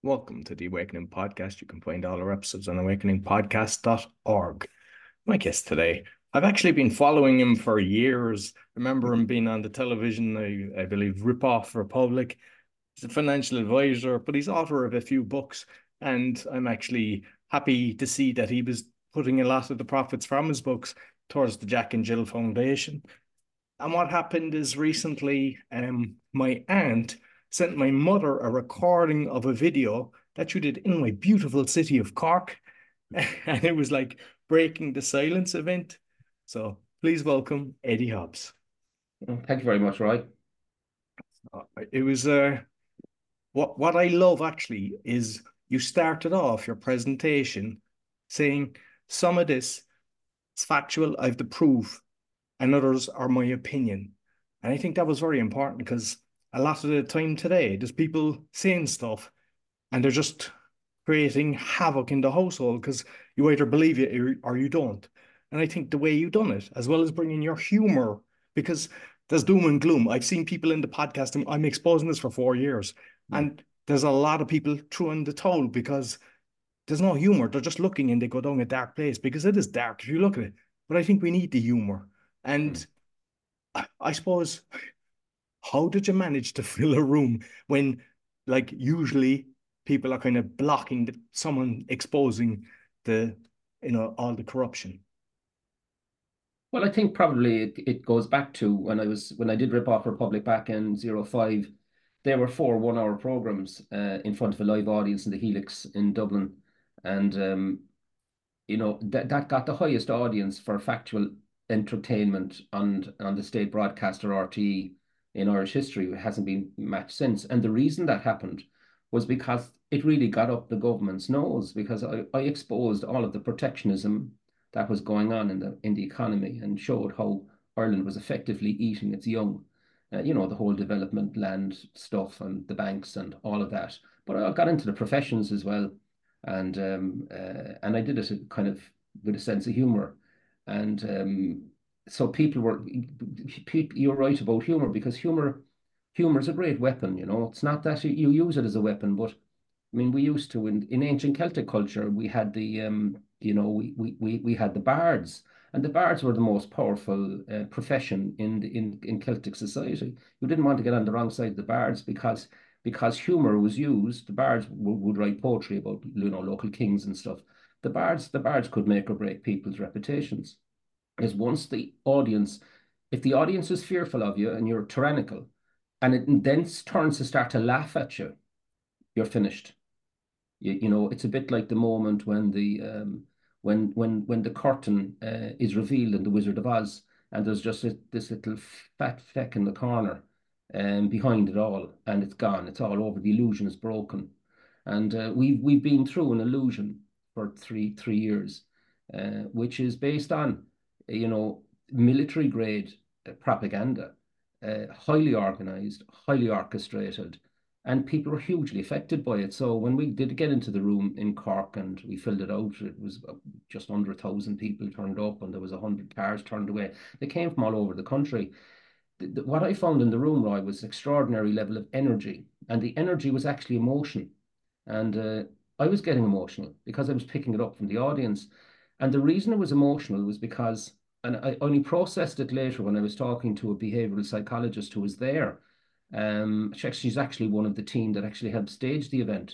Welcome to the Awakening Podcast. You can find all our episodes on awakeningpodcast.org. My guest today, I've actually been following him for years. Remember him being on the television, I believe, Rip Off Republic. He's a financial advisor, but he's author of a few books. And I'm actually happy to see that he was putting a lot of the profits from his books towards the Jack and Jill Foundation. And what happened is recently, my aunt sent my mother a recording of a video that you did in my beautiful city of Cork. And it was like breaking the silence event. So please welcome Eddie Hobbs. Thank you very much, Roy. It was what I love actually is you started off your presentation saying some of this is factual, I've the proof, and others are my opinion. And I think that was very important because a lot of the time today, there's people saying stuff and they're just creating havoc in the household because you either believe it or you don't. And I think the way you done it, as well as bringing your humor, because there's doom and gloom. I've seen people in the podcast, and I'm exposing this for 4 years, and there's a lot of people throwing the towel because there's no humor. They're just looking and they go down a dark place because it is dark if you look at it. But I think we need the humor. And I suppose, how did you manage to fill a room when, like, usually people are kind of blocking someone exposing all the corruption? Well, I think probably it goes back to when I did Rip Off Republic back in '05. There were 4 1-hour programs in front of a live audience in the Helix in Dublin, and that got the highest audience for factual entertainment on the state broadcaster RTE in Irish history. It hasn't been matched since. And the reason that happened was because it really got up the government's nose, because I exposed all of the protectionism that was going on in the economy and showed how Ireland was effectively eating its young. The whole development land stuff and the banks and all of that. But I got into the professions as well, and I did it kind of with a sense of humor, and so you're right about humor, because humor is a great weapon. It's not that you use it as a weapon, but I mean, we used to in ancient Celtic culture, we had we had the bards, and the bards were the most powerful profession in Celtic society. You didn't want to get on the wrong side of the bards, because humor was used. The bards would write poetry about local kings and stuff. The bards could make or break people's reputations. Because once if the audience is fearful of you and you're tyrannical, and it then turns to start to laugh at you, you're finished. It's a bit like the moment when the curtain is revealed in The Wizard of Oz, and there's just this little fat fleck in the corner, behind it all, and it's gone. It's all over. The illusion is broken, and we've been through an illusion for three years, which is based on military grade propaganda, highly organized, highly orchestrated, and people were hugely affected by it. So when we did get into the room in Cork and we filled it out, it was just under 1,000 people turned up, and there was 100 cars turned away. They came from all over the country. What I found in the room, Roy, was extraordinary level of energy, and the energy was actually emotion. And I was getting emotional because I was picking it up from the audience. And the reason it was emotional was because, and I only processed it later when I was talking to a behavioral psychologist who was there. She's actually one of the team that actually helped stage the event,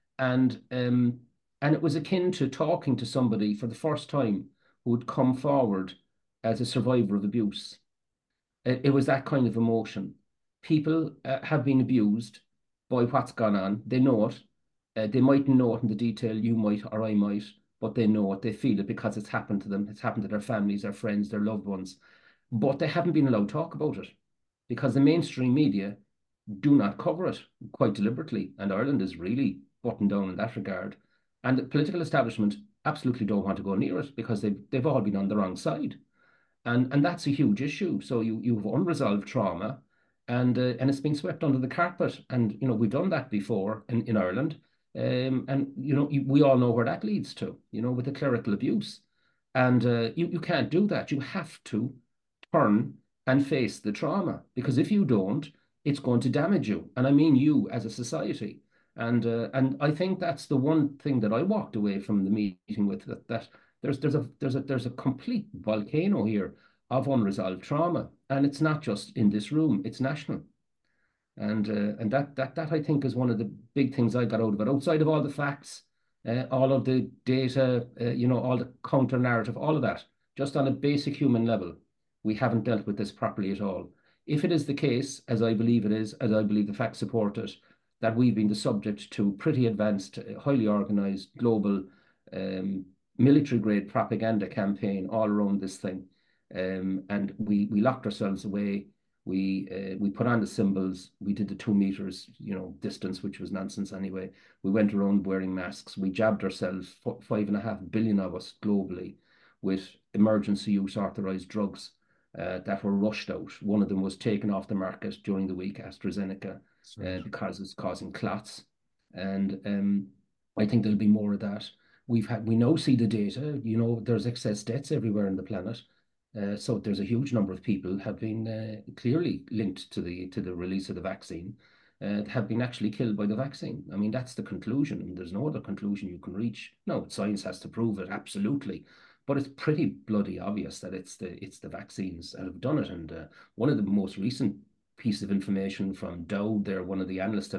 and it was akin to talking to somebody for the first time who would come forward as a survivor of abuse. It was that kind of emotion. People have been abused by what's gone on. They know it. They mightn't know it in the detail you might or I might, but they know it. They feel it because it's happened to them. It's happened to their families, their friends, their loved ones. But they haven't been allowed to talk about it because the mainstream media do not cover it quite deliberately. And Ireland is really buttoned down in that regard. And the political establishment absolutely don't want to go near it because they've all been on the wrong side. And that's a huge issue. So you have unresolved trauma, and it's been swept under the carpet. And we've done that before in Ireland, and we all know where that leads to. With the clerical abuse, and you can't do that. You have to turn and face the trauma, because if you don't, it's going to damage you. And I mean you as a society. And I think that's the one thing that I walked away from the meeting with, that there's a complete volcano here of unresolved trauma, and it's not just in this room; it's national. And that I think is one of the big things I got out of it. Outside of all the facts, all of the data, all the counter narrative, all of that, just on a basic human level, we haven't dealt with this properly at all. If it is the case, as I believe it is, as I believe the facts support it, that we've been the subject to pretty advanced, highly organized global um, military grade propaganda campaign all around this thing. And we locked ourselves away. We put on the symbols. We did the 2 meters, distance, which was nonsense anyway. We went around wearing masks. We jabbed ourselves, 5.5 billion of us globally, with emergency use authorized drugs that were rushed out. One of them was taken off the market during the week, AstraZeneca, Right. because it's causing clots. And I think there'll be more of that. We now see the data. There's excess deaths everywhere on the planet. So there's a huge number of people have been clearly linked to the release of the vaccine, have been actually killed by the vaccine. I mean, that's the conclusion, and there's no other conclusion you can reach. No, science has to prove it, absolutely, but it's pretty bloody obvious that it's the vaccines that have done it. And one of the most recent piece of information from Dowd, there, one of the analysts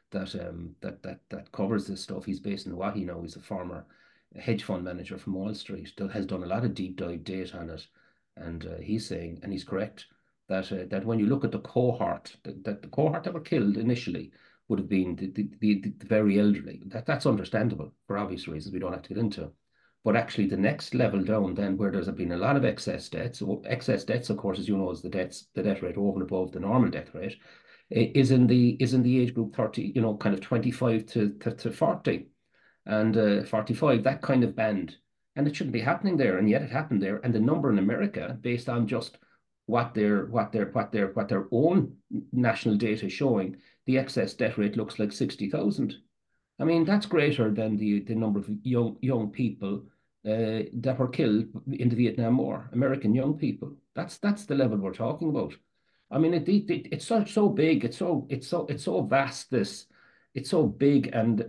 that covers this stuff. He's based in Hawaii now. He's a former hedge fund manager from Wall Street. Has done a lot of deep dive data on it. And he's saying, and he's correct, that when you look at the cohort, that the cohort that were killed initially would have been the very elderly. That's understandable for obvious reasons we don't have to get into. But actually, the next level down, then, where there's been a lot of excess deaths, of course, as you know, is the death rate over and above the normal death rate, is in the age group 30, kind of 25 to 40 and 45, that kind of band. And it shouldn't be happening there, and yet it happened there. And the number in America, based on just what their own national data is showing, the excess death rate looks like 60,000. I mean, that's greater than the number of young people that were killed in the Vietnam War, American young people. That's the level we're talking about. I mean, it's so big, it's so vast. It's so big, and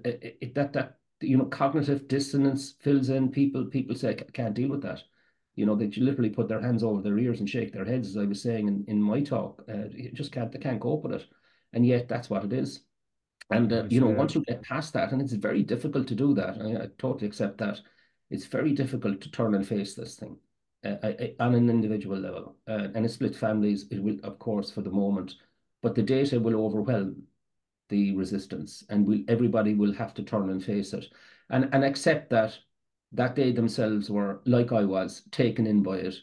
cognitive dissonance fills in. People say, I can't deal with that. They literally put their hands over their ears and shake their heads, as I was saying in my talk. They can't cope with it, and yet that's what it is. And Right. once you get past that, and it's very difficult to do that, I totally accept that. It's very difficult to turn and face this thing on an individual level. And in split families, it will, of course, for the moment, but the data will overwhelm the resistance, and everybody will have to turn and face it, and accept that they themselves were, like I was, taken in by it,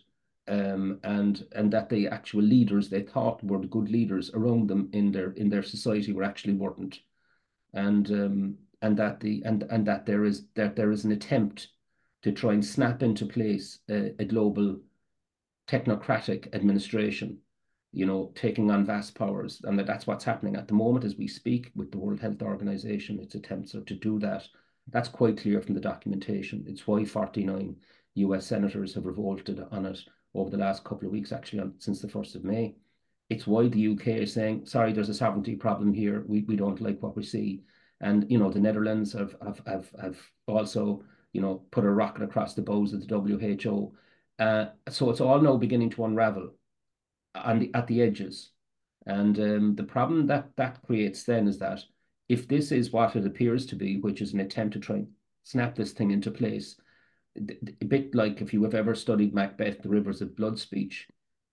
and that the actual leaders they thought were the good leaders around them in their society were actually weren't. And that there is an attempt to try and snap into place a global technocratic administration, taking on vast powers. And that's what's happening at the moment as we speak with the World Health Organization. Its attempts are to do that. That's quite clear from the documentation. It's why 49 US senators have revolted on it over the last couple of weeks, actually, since the 1st of May. It's why the UK is saying, sorry, there's a sovereignty problem here. We don't like what we see. And, the Netherlands have also, put a rocket across the bows of the WHO. So it's all now beginning to unravel at the edges. And the problem that creates then is that if this is what it appears to be, which is an attempt to try and snap this thing into place, a bit like if you have ever studied Macbeth, the Rivers of Blood speech,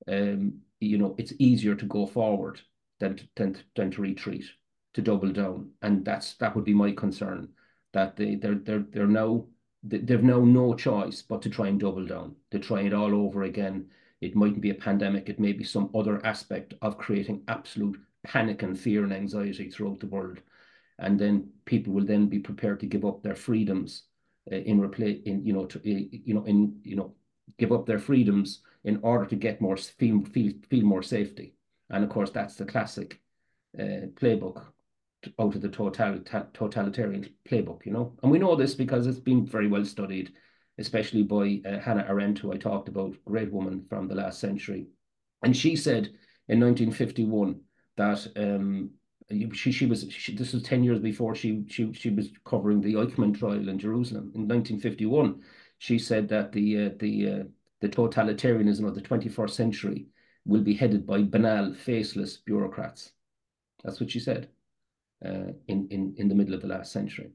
it's easier to go forward than to retreat, to double down, and that would be my concern, that they've now no choice but to try and double down, to try it all over again. It mightn't be a pandemic, it may be some other aspect of creating absolute panic and fear and anxiety throughout the world. And then people will then be prepared to give up their freedoms give up their freedoms in order to get more feel more safety. And of course, that's the classic playbook out of the totalitarian playbook, And we know this because it's been very well studied, especially by Hannah Arendt, who I talked about, great woman from the last century. And she said in 1951 that this was 10 years before she was covering the Eichmann trial in Jerusalem in 1951. She said that the totalitarianism of the 21st century will be headed by banal, faceless bureaucrats. That's what she said in the middle of the last century.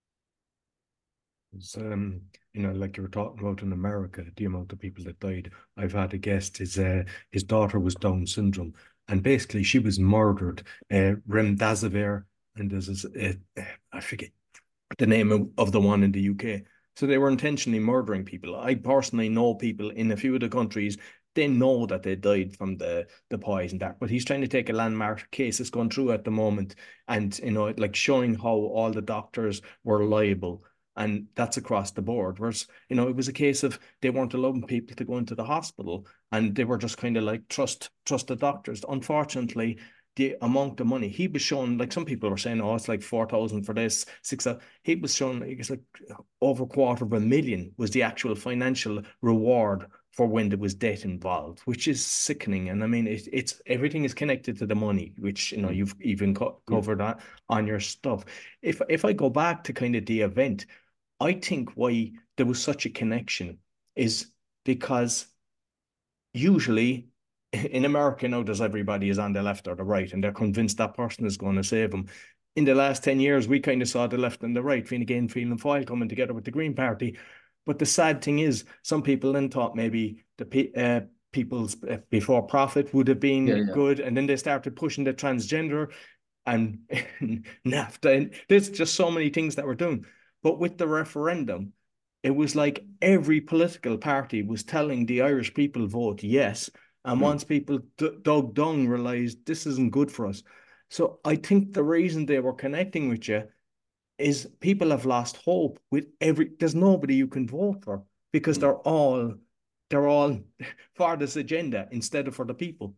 It's, like you were talking about in America, the amount of people that died. I've had a guest, his daughter was Down syndrome, and basically she was murdered. Remdesivir, and I forget the name of the one in the UK. So they were intentionally murdering people. I personally know people in a few of the countries. They know that they died from the poison that, but he's trying to take a landmark case that's going through at the moment, and like showing how all the doctors were liable, and that's across the board. Whereas, it was a case of they weren't allowing people to go into the hospital, and they were just kind of like trust the doctors. Unfortunately, the amount of money he was showing, like some people were saying, oh, it's like 4,000 for this, 6,000. He was showing it's like over 250,000 was the actual financial reward for when there was debt involved, which is sickening. And I mean, it's everything is connected to the money, which you've even covered that on your stuff. If I go back to kind of the event, I think why there was such a connection is because usually in America now, there's everybody is on the left or the right, and they're convinced that person is going to save them. In the last 10 years, we kind of saw the left and the right, Fine Gael, Fianna Fáil coming together with the Green Party. But the sad thing is, some people then thought maybe the people's before profit would have been good, and then they started pushing the transgender and NAFTA. And there's just so many things that we're doing. But with the referendum, it was like every political party was telling the Irish people vote yes. And once people dug down, realized this isn't good for us. So I think the reason they were connecting with you is people have lost hope with there's nobody you can vote for because they're all for this agenda instead of for the people.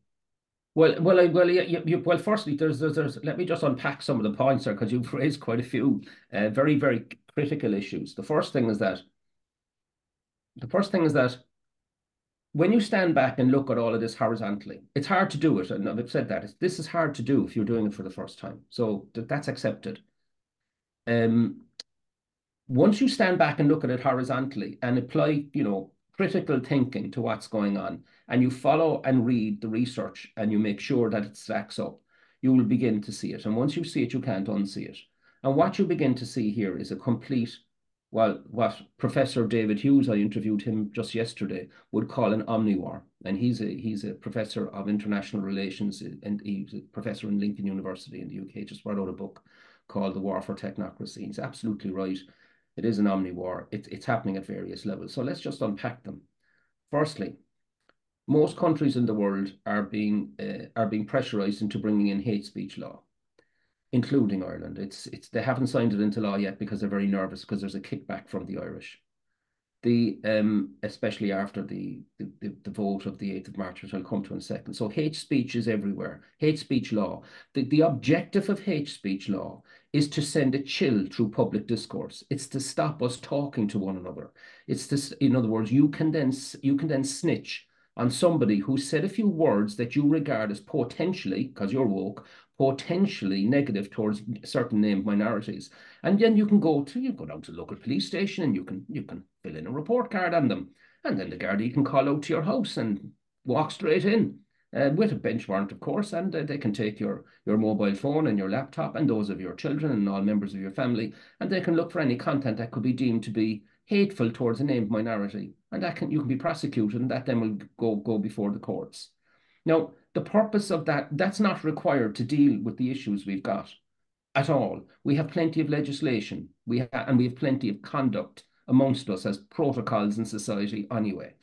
Well, firstly, there's. Let me just unpack some of the points there because you've raised quite a few very, very critical issues. The first thing is that when you stand back and look at all of this horizontally, it's hard to do it, and I've said that this is hard to do if you're doing it for the first time. So that's accepted. Once you stand back and look at it horizontally and apply, critical thinking to what's going on, and you follow and read the research and you make sure that it stacks up, you will begin to see it. And once you see it, you can't unsee it. And what you begin to see here is a complete, what Professor David Hughes, I interviewed him just yesterday, would call an omniwar. And he's a professor of international relations, and he's a professor in Lincoln University in the UK, just brought out a book called The War for Technocracy. He's absolutely right. It is an omni-war. It's happening at various levels. So let's just unpack them. Firstly, most countries in the world are being pressurized into bringing in hate speech law, including Ireland. They haven't signed it into law yet because they're very nervous because there's a kickback from the Irish. Especially after the vote of the 8th of March, which I'll come to in a second. So hate speech is everywhere. Hate speech law. The objective of hate speech law is to send a chill through public discourse. It's to stop us talking to one another. It's this, in other words, you can then snitch on somebody who said a few words that you regard as potentially, because you're woke, potentially negative towards certain named minorities. And then you go down to the local police station and you can fill in a report card on them. And then the Gardaí can call out to your house and walk straight in with a bench warrant, of course, and they can take your mobile phone and your laptop and those of your children and all members of your family, and they can look for any content that could be deemed to be hateful towards a named minority, and you can be prosecuted, and that then will go before the courts. Now, the purpose of that's not required to deal with the issues we've got at all. We have plenty of legislation, and we have plenty of conduct amongst us as protocols in society anyway.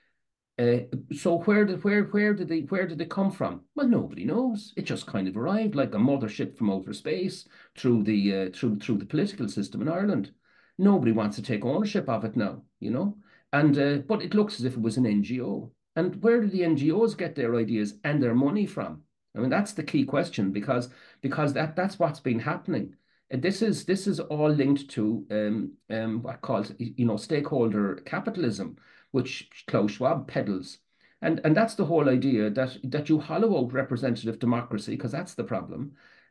So where did they come from? Well, nobody knows. It just kind of arrived like a mothership from outer space through the political system in Ireland. Nobody wants to take ownership of it now, and but it looks as if it was an NGO. And where do the NGOs get their ideas and their money from? I mean, that's the key question because that's what's been happening. This is all linked to what called stakeholder capitalism, which Klaus Schwab peddles, and that's the whole idea that you hollow out representative democracy, because that's the problem,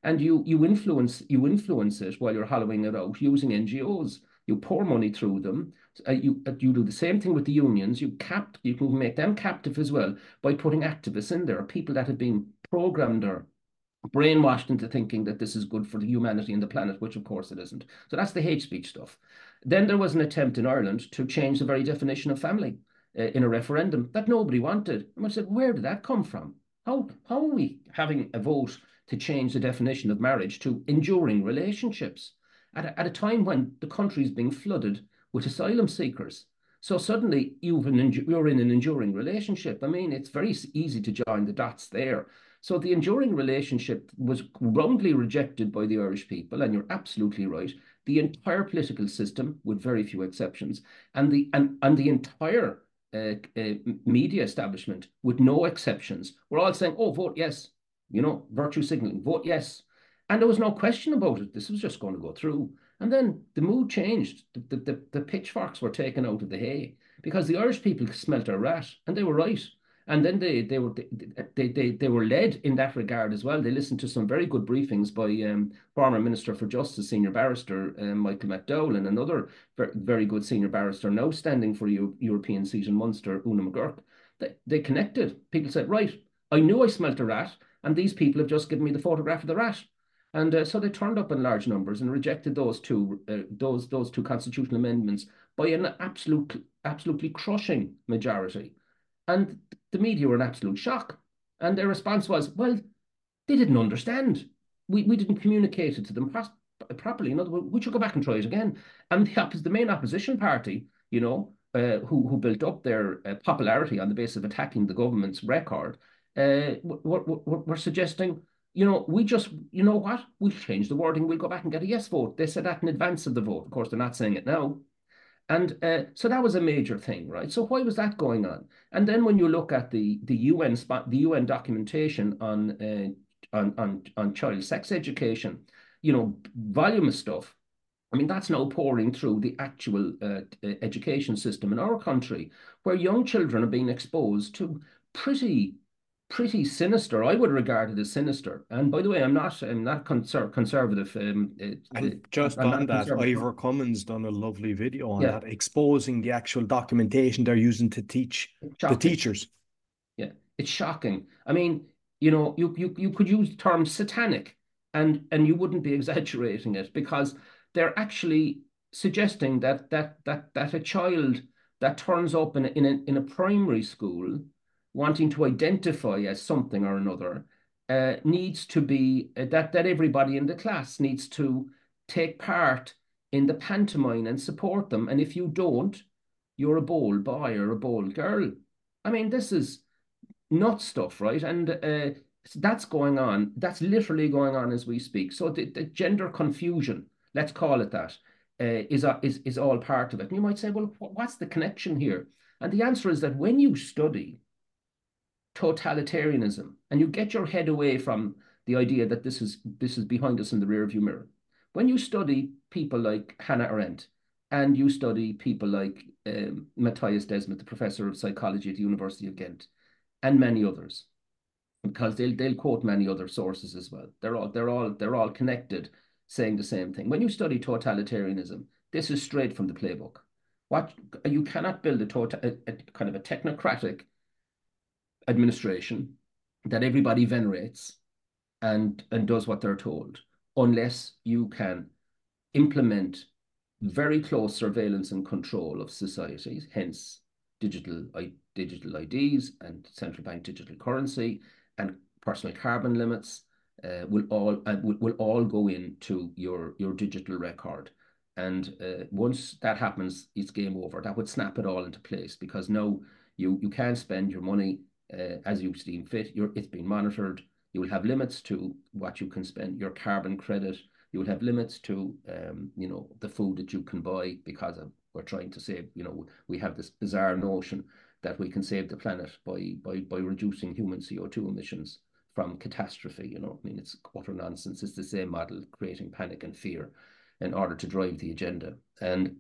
and you influence it while you're hollowing it out using NGOs. You pour money through them. You do the same thing with the unions. You can make them captive as well by putting activists in there, people that have been programmed or brainwashed into thinking that this is good for the humanity and the planet, which of course it isn't. So that's the hate speech stuff. Then there was an attempt in Ireland to change the very definition of family in a referendum that nobody wanted. And I said, where did that come from? How are we having a vote to change the definition of marriage to enduring relationships at a time when the country is being flooded with asylum seekers? So suddenly you're in an enduring relationship. I mean, it's very easy to join the dots there. So the enduring relationship was roundly rejected by the Irish people, and you're absolutely right. The entire political system, with very few exceptions, and the entire media establishment, with no exceptions, were all saying, "Oh, vote yes," virtue signaling, vote yes, and there was no question about it. This was just going to go through. And then the mood changed. The pitchforks were taken out of the hay because the Irish people smelt a rat, and they were right. And then they were led in that regard as well. They listened to some very good briefings by former Minister for Justice, Senior Barrister Michael McDowell, and another very good Senior Barrister now standing for a European seat in Munster, Una McGurk. They connected. People said, right, I knew I smelt a rat, and these people have just given me the photograph of the rat. And so they turned up in large numbers and rejected those two constitutional amendments by an absolutely crushing majority. And the media were in absolute shock. And their response was, well, they didn't understand. We didn't communicate it to them properly. In other words, we should go back and try it again. And the main opposition party, who built up their popularity on the basis of attacking the government's record, were suggesting, we just, we'll change the wording, we'll go back and get a yes vote. They said that in advance of the vote. Of course, they're not saying it now. And so that was a major thing, right? So why was that going on? And then when you look at the UN documentation on child sex education, volume of stuff. I mean, that's now pouring through the actual education system in our country, where young children are being exposed to pretty sinister. I would regard it as sinister. And by the way, I'm not conservative. And just I'm on not that, conservative. Ivor Cummins done a lovely video on Yeah, that, exposing the actual documentation they're using to teach it's the shocking. teachers. Yeah, it's shocking. I mean, you could use the term satanic, and you wouldn't be exaggerating it, because they're actually suggesting that a child that turns up in a primary school wanting to identify as something or another needs to be that everybody in the class needs to take part in the pantomime and support them. And if you don't, you're a bold boy or a bold girl. I mean, this is nut stuff, right? And that's going on. That's literally going on as we speak. So the gender confusion, let's call it that, is all part of it. And you might say, well, what's the connection here? And the answer is that when you study totalitarianism and you get your head away from the idea that this is behind us in the rearview mirror, when you study people like Hannah Arendt, and you study people like Matthias Desmet, the professor of psychology at the University of Ghent, and many others, because they'll quote many other sources as well. They're all connected, saying the same thing. When you study totalitarianism, this is straight from the playbook. What you cannot build a kind of a technocratic administration that everybody venerates and does what they're told, unless you can implement very close surveillance and control of societies, hence digital IDs and central bank digital currency and personal carbon limits will all go into your digital record. And once that happens, it's game over. That would snap it all into place, because now you can't spend your money as you deem fit. It's being monitored. You will have limits to what you can spend, your carbon credit. You will have limits to the food that you can buy, because we're trying to save. We have this bizarre notion that we can save the planet by reducing human CO2 emissions from catastrophe. I mean, it's utter nonsense. It's the same model, creating panic and fear in order to drive the agenda. And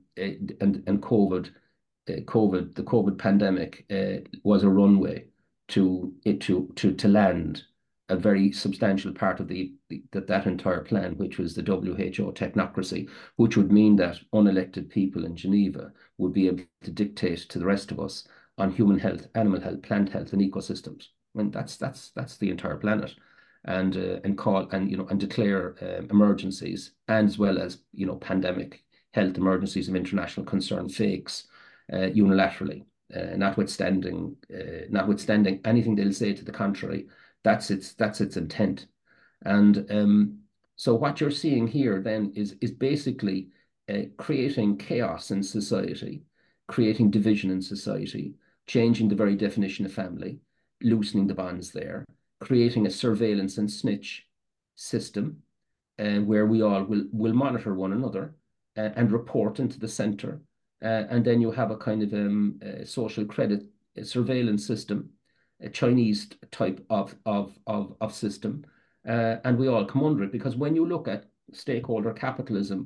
COVID, the COVID pandemic was a runway to land a very substantial part of that entire plan, which was the WHO technocracy, which would mean that unelected people in Geneva would be able to dictate to the rest of us on human health, animal health, plant health, and ecosystems. I mean, that's the entire planet, and call and declare emergencies, and as well as pandemic health emergencies of international concern, fakes, unilaterally, notwithstanding anything they'll say to the contrary. That's its intent. And so what you're seeing here then is basically creating chaos in society, creating division in society, changing the very definition of family, loosening the bonds there, creating a surveillance and snitch system, where we all will monitor one another and report into the center. And then you have a kind of social credit surveillance system, a Chinese type of system, and we all come under it, because when you look at stakeholder capitalism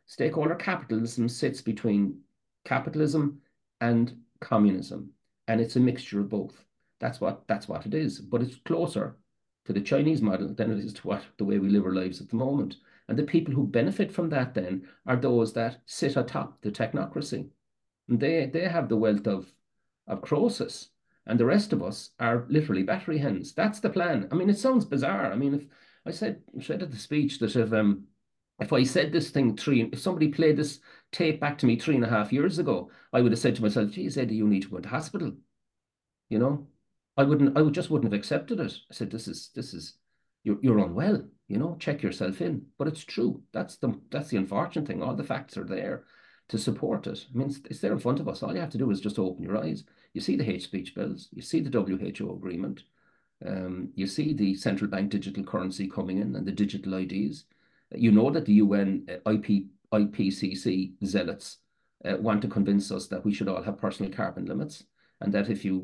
sits between capitalism and communism, and it's a mixture of both. That's what it is, but it's closer to the Chinese model than it is to the way we live our lives at the moment. And the people who benefit from that then are those that sit atop the technocracy. And they have the wealth of Croesus, and the rest of us are literally battery hens. That's the plan. I mean, it sounds bizarre. I mean, if I said at the speech that if I said this thing if somebody played this tape back to me 3.5 years ago, I would have said to myself, geez, Eddie, you need to go into hospital. You know, I just wouldn't have accepted it. I said, this is, you're unwell, check yourself in. But it's true. That's the unfortunate thing. All the facts are there to support it. I mean, it's there in front of us. All you have to do is just open your eyes. You see the hate speech bills. You see the WHO agreement. You see the central bank digital currency coming in and the digital IDs. You know that the UN IPCC zealots want to convince us that we should all have personal carbon limits, and that if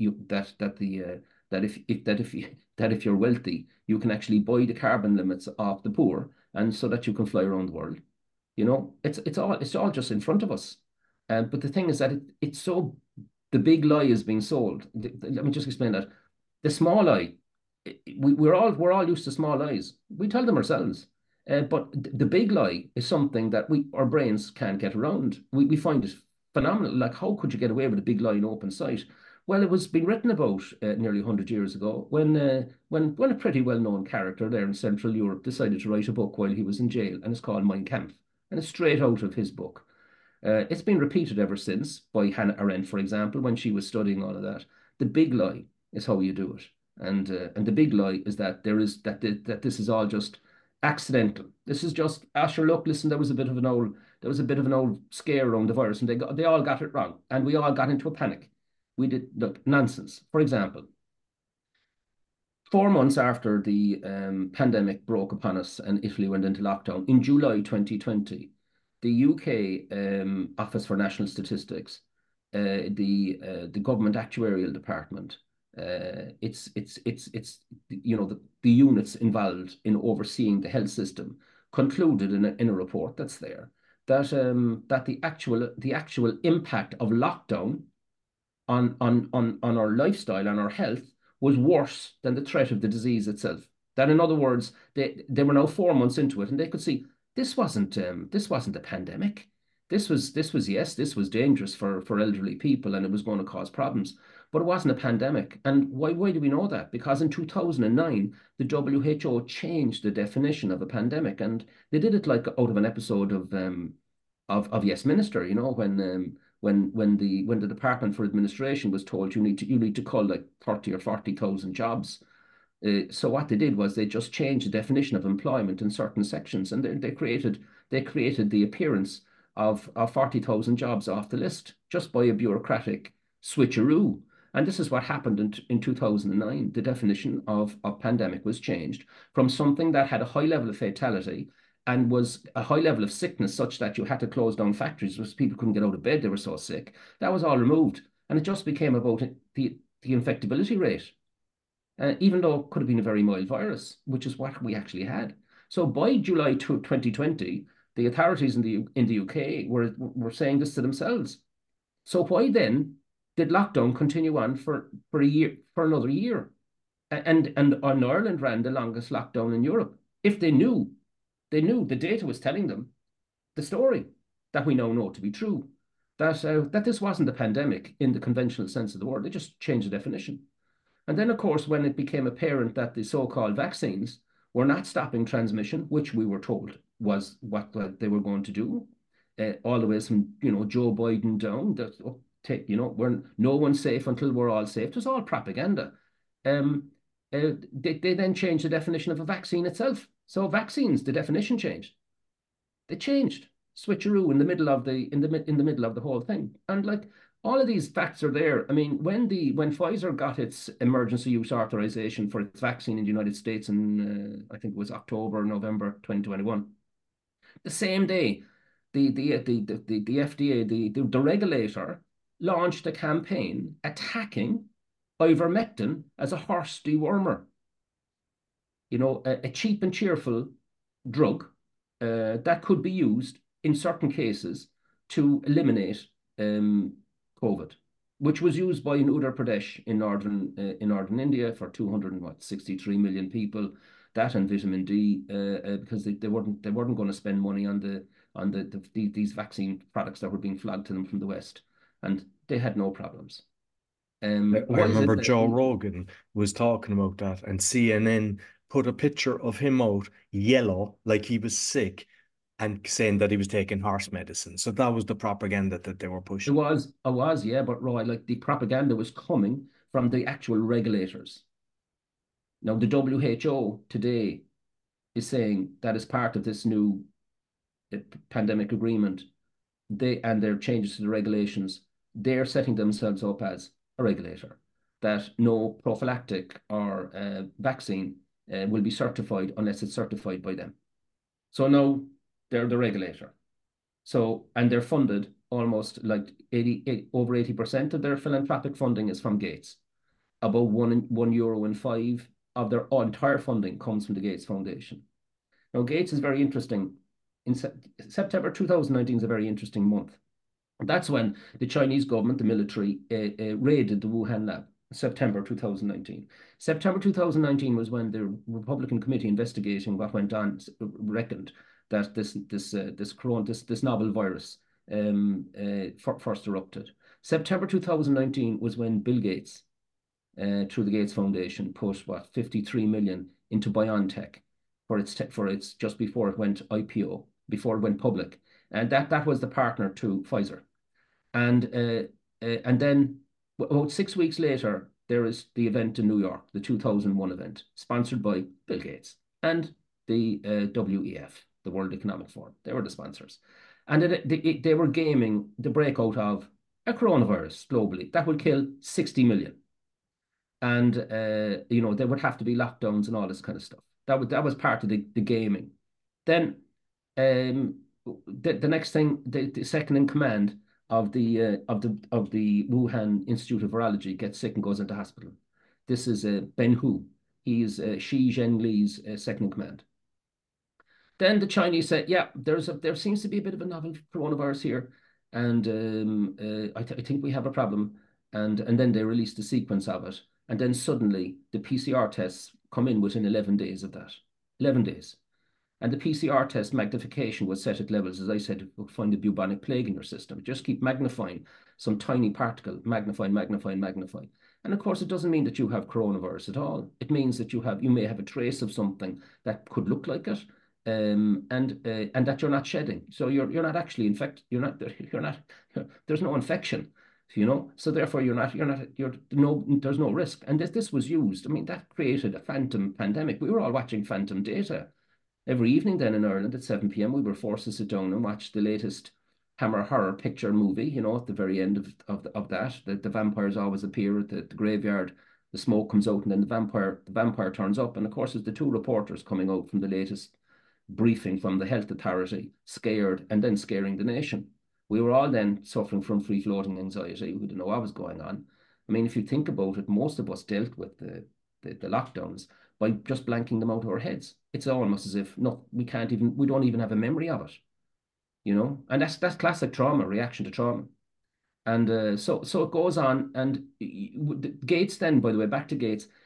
if you're wealthy, you can actually buy the carbon limits off the poor, and so that you can fly around the world. It's all just in front of us. But the thing is that the big lie is being sold. Let me just explain that. The small lie, we're all used to small lies. We tell them ourselves. But the big lie is something that our brains can't get around. We find it phenomenal. Like, how could you get away with a big lie in open sight? Well, it was being written about nearly 100 years ago when a pretty well-known character there in Central Europe decided to write a book while he was in jail, and it's called Mein Kampf, and it's straight out of his book. It's been repeated ever since by Hannah Arendt, for example, when she was studying all of that. The big lie is how you do it, and the big lie is that this is all just accidental. This is just, sure, look, listen, there was a bit of an old scare around the virus, and they all got it wrong, and we all got into a panic. We did, look, nonsense. For example, 4 months after the pandemic broke upon us and Italy went into lockdown, in July 2020, the UK Office for National Statistics, the government actuarial department, it's the units involved in overseeing the health system, concluded in a report that's there that the actual impact of lockdown on our lifestyle and our health was worse than the threat of the disease itself. That, in other words, they were now 4 months into it, and they could see this wasn't a pandemic. This was dangerous for elderly people, and it was going to cause problems, but it wasn't a pandemic. And why do we know that? Because in 2009, the WHO changed the definition of a pandemic, and they did it like out of an episode of Yes Minister, when the Department for Administration was told you need to cull like 30 or 40,000 jobs. So what they did was they just changed the definition of employment in certain sections, and they created the appearance of 40,000 jobs off the list just by a bureaucratic switcheroo. And this is what happened in 2009. The definition of pandemic was changed from something that had a high level of fatality and was a high level of sickness, such that you had to close down factories because people couldn't get out of bed, they were so sick. That was all removed, and it just became about the infectability rate, even though it could have been a very mild virus, which is what we actually had. So by July 2020, the authorities in the UK were saying this to themselves. So why then did lockdown continue on for another year? And Ireland ran the longest lockdown in Europe. If they knew the data was telling them the story that we now know to be true, that this wasn't a pandemic in the conventional sense of the word. They just changed the definition. And then, of course, when it became apparent that the so-called vaccines were not stopping transmission, which we were told was what they were going to do, all the way from Joe Biden down, that we're no one's safe until we're all safe. It was all propaganda. Um, they then changed the definition of a vaccine itself. So vaccines, the definition changed. They changed switcheroo in the middle of the whole thing, and like all of these facts are there. I mean, when Pfizer got its emergency use authorization for its vaccine in the United States in I think it was October or November 2021, the same day, the FDA, the regulator, launched a campaign attacking ivermectin as a horse dewormer. A cheap and cheerful drug that could be used in certain cases to eliminate COVID, which was used by in Uttar Pradesh in northern India for 263 million people. That and vitamin D, because they weren't going to spend money on these vaccine products that were being flogged to them from the West, and they had no problems. I Why is it remember that Joe Rogan was talking about that, and CNN put a picture of him out yellow, like he was sick, and saying that he was taking horse medicine. So that was the propaganda that they were pushing. yeah, but Roy, like the propaganda was coming from the actual regulators. Now, the WHO today is saying that as part of this new pandemic agreement, and their changes to the regulations, they're setting themselves up as a regulator, that no prophylactic or vaccine will be certified unless it's certified by them. So now they're the regulator. So, and they're funded almost like over 80% of their philanthropic funding is from Gates. About €1 and five of their entire funding comes from the Gates Foundation. Now, Gates is very interesting. In September 2019 is a very interesting month. That's when the Chinese government, the military, raided the Wuhan lab. September 2019. September 2019 was when the Republican committee investigating what went on reckoned that this novel virus first erupted. September 2019 was when Bill Gates, through the Gates Foundation, put 53 million into BioNTech for its just before it went IPO, before it went public, and that was the partner to Pfizer, and then about 6 weeks later, there is the event in New York, the 2001 event, sponsored by Bill Gates and the WEF, the World Economic Forum. They were the sponsors. And they were gaming the breakout of a coronavirus globally that would kill 60 million. And, there would have to be lockdowns and all this kind of stuff. That was part of the gaming. Then the next thing, the second in command of the Wuhan Institute of Virology gets sick and goes into hospital. This is Ben Hu. He's Xi Zhengli's second in command. Then the Chinese said, "Yeah, there seems to be a bit of a novel coronavirus here, and I think we have a problem." And then they released a sequence of it, and then suddenly the PCR tests come in within 11 days of that. 11 days. And the PCR test magnification was set at levels, as I said, it would find a bubonic plague in your system. Just keep magnifying some tiny particle, magnifying, magnifying, magnifying. And of course, it doesn't mean that you have coronavirus at all. It means that you may have a trace of something that could look like it, and that you're not shedding. So you're not actually infected. There's no infection. So therefore there's no risk. And this was used. I mean, that created a phantom pandemic. We were all watching phantom data. Every evening then in Ireland at 7 p.m. we were forced to sit down and watch the latest Hammer horror picture movie, at the very end of that. The vampires always appear at the graveyard, the smoke comes out, and then the vampire turns up. And of course, there's the two reporters coming out from the latest briefing from the health authority, scared and then scaring the nation. We were all then suffering from free-floating anxiety. We didn't know what was going on. I mean, if you think about it, most of us dealt with the lockdowns by just blanking them out of our heads. It's almost as if, no, we don't even have a memory of it, and that's classic trauma, reaction to trauma. And so it goes on. And Gates then, by the way, back to Gates,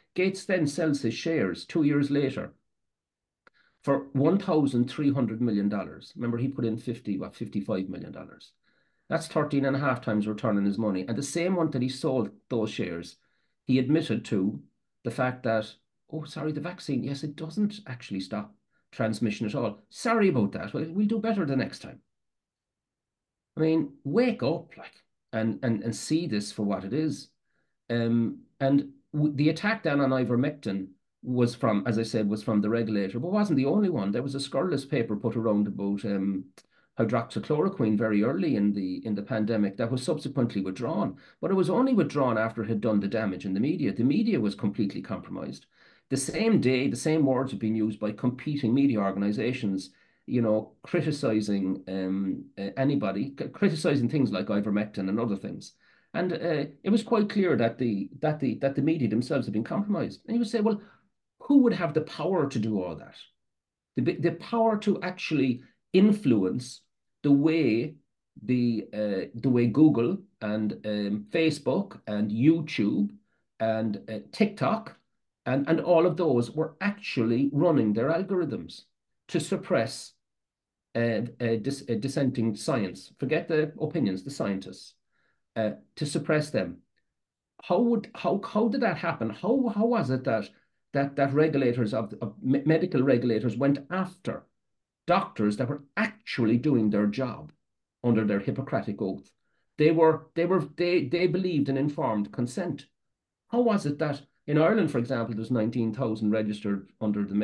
Gates then sells his shares 2 years later for $1,300 million. Remember, he put in $55 million. That's 13 and a half times return on his money. And the same month that he sold those shares, he admitted to the fact that, oh, sorry, the vaccine, yes, it doesn't actually stop transmission at all. Sorry about that. We'll do better the next time. I mean, wake up, like, and see this for what it is. And the attack then on ivermectin was from, as I said, was from the regulator, but wasn't the only one. There was a scurrilous paper put around about hydroxychloroquine very early in the pandemic that was subsequently withdrawn. But it was only withdrawn after it had done the damage in the media. The media was completely compromised. The same day, the same words have been used by competing media organizations, criticizing anybody, criticizing things like ivermectin and other things. And it was quite clear that the media themselves had been compromised. And you would say, well, who would have the power to do all that? The power to actually influence the way Google and Facebook and YouTube and TikTok and all of those were actually running their algorithms to suppress dissenting science. Forget the opinions, the scientists, to suppress them. How did that happen? How was it that regulators of medical regulators went after doctors that were actually doing their job under their Hippocratic oath? They believed in informed consent. How was it that in Ireland, for example, there's 19,000 registered under the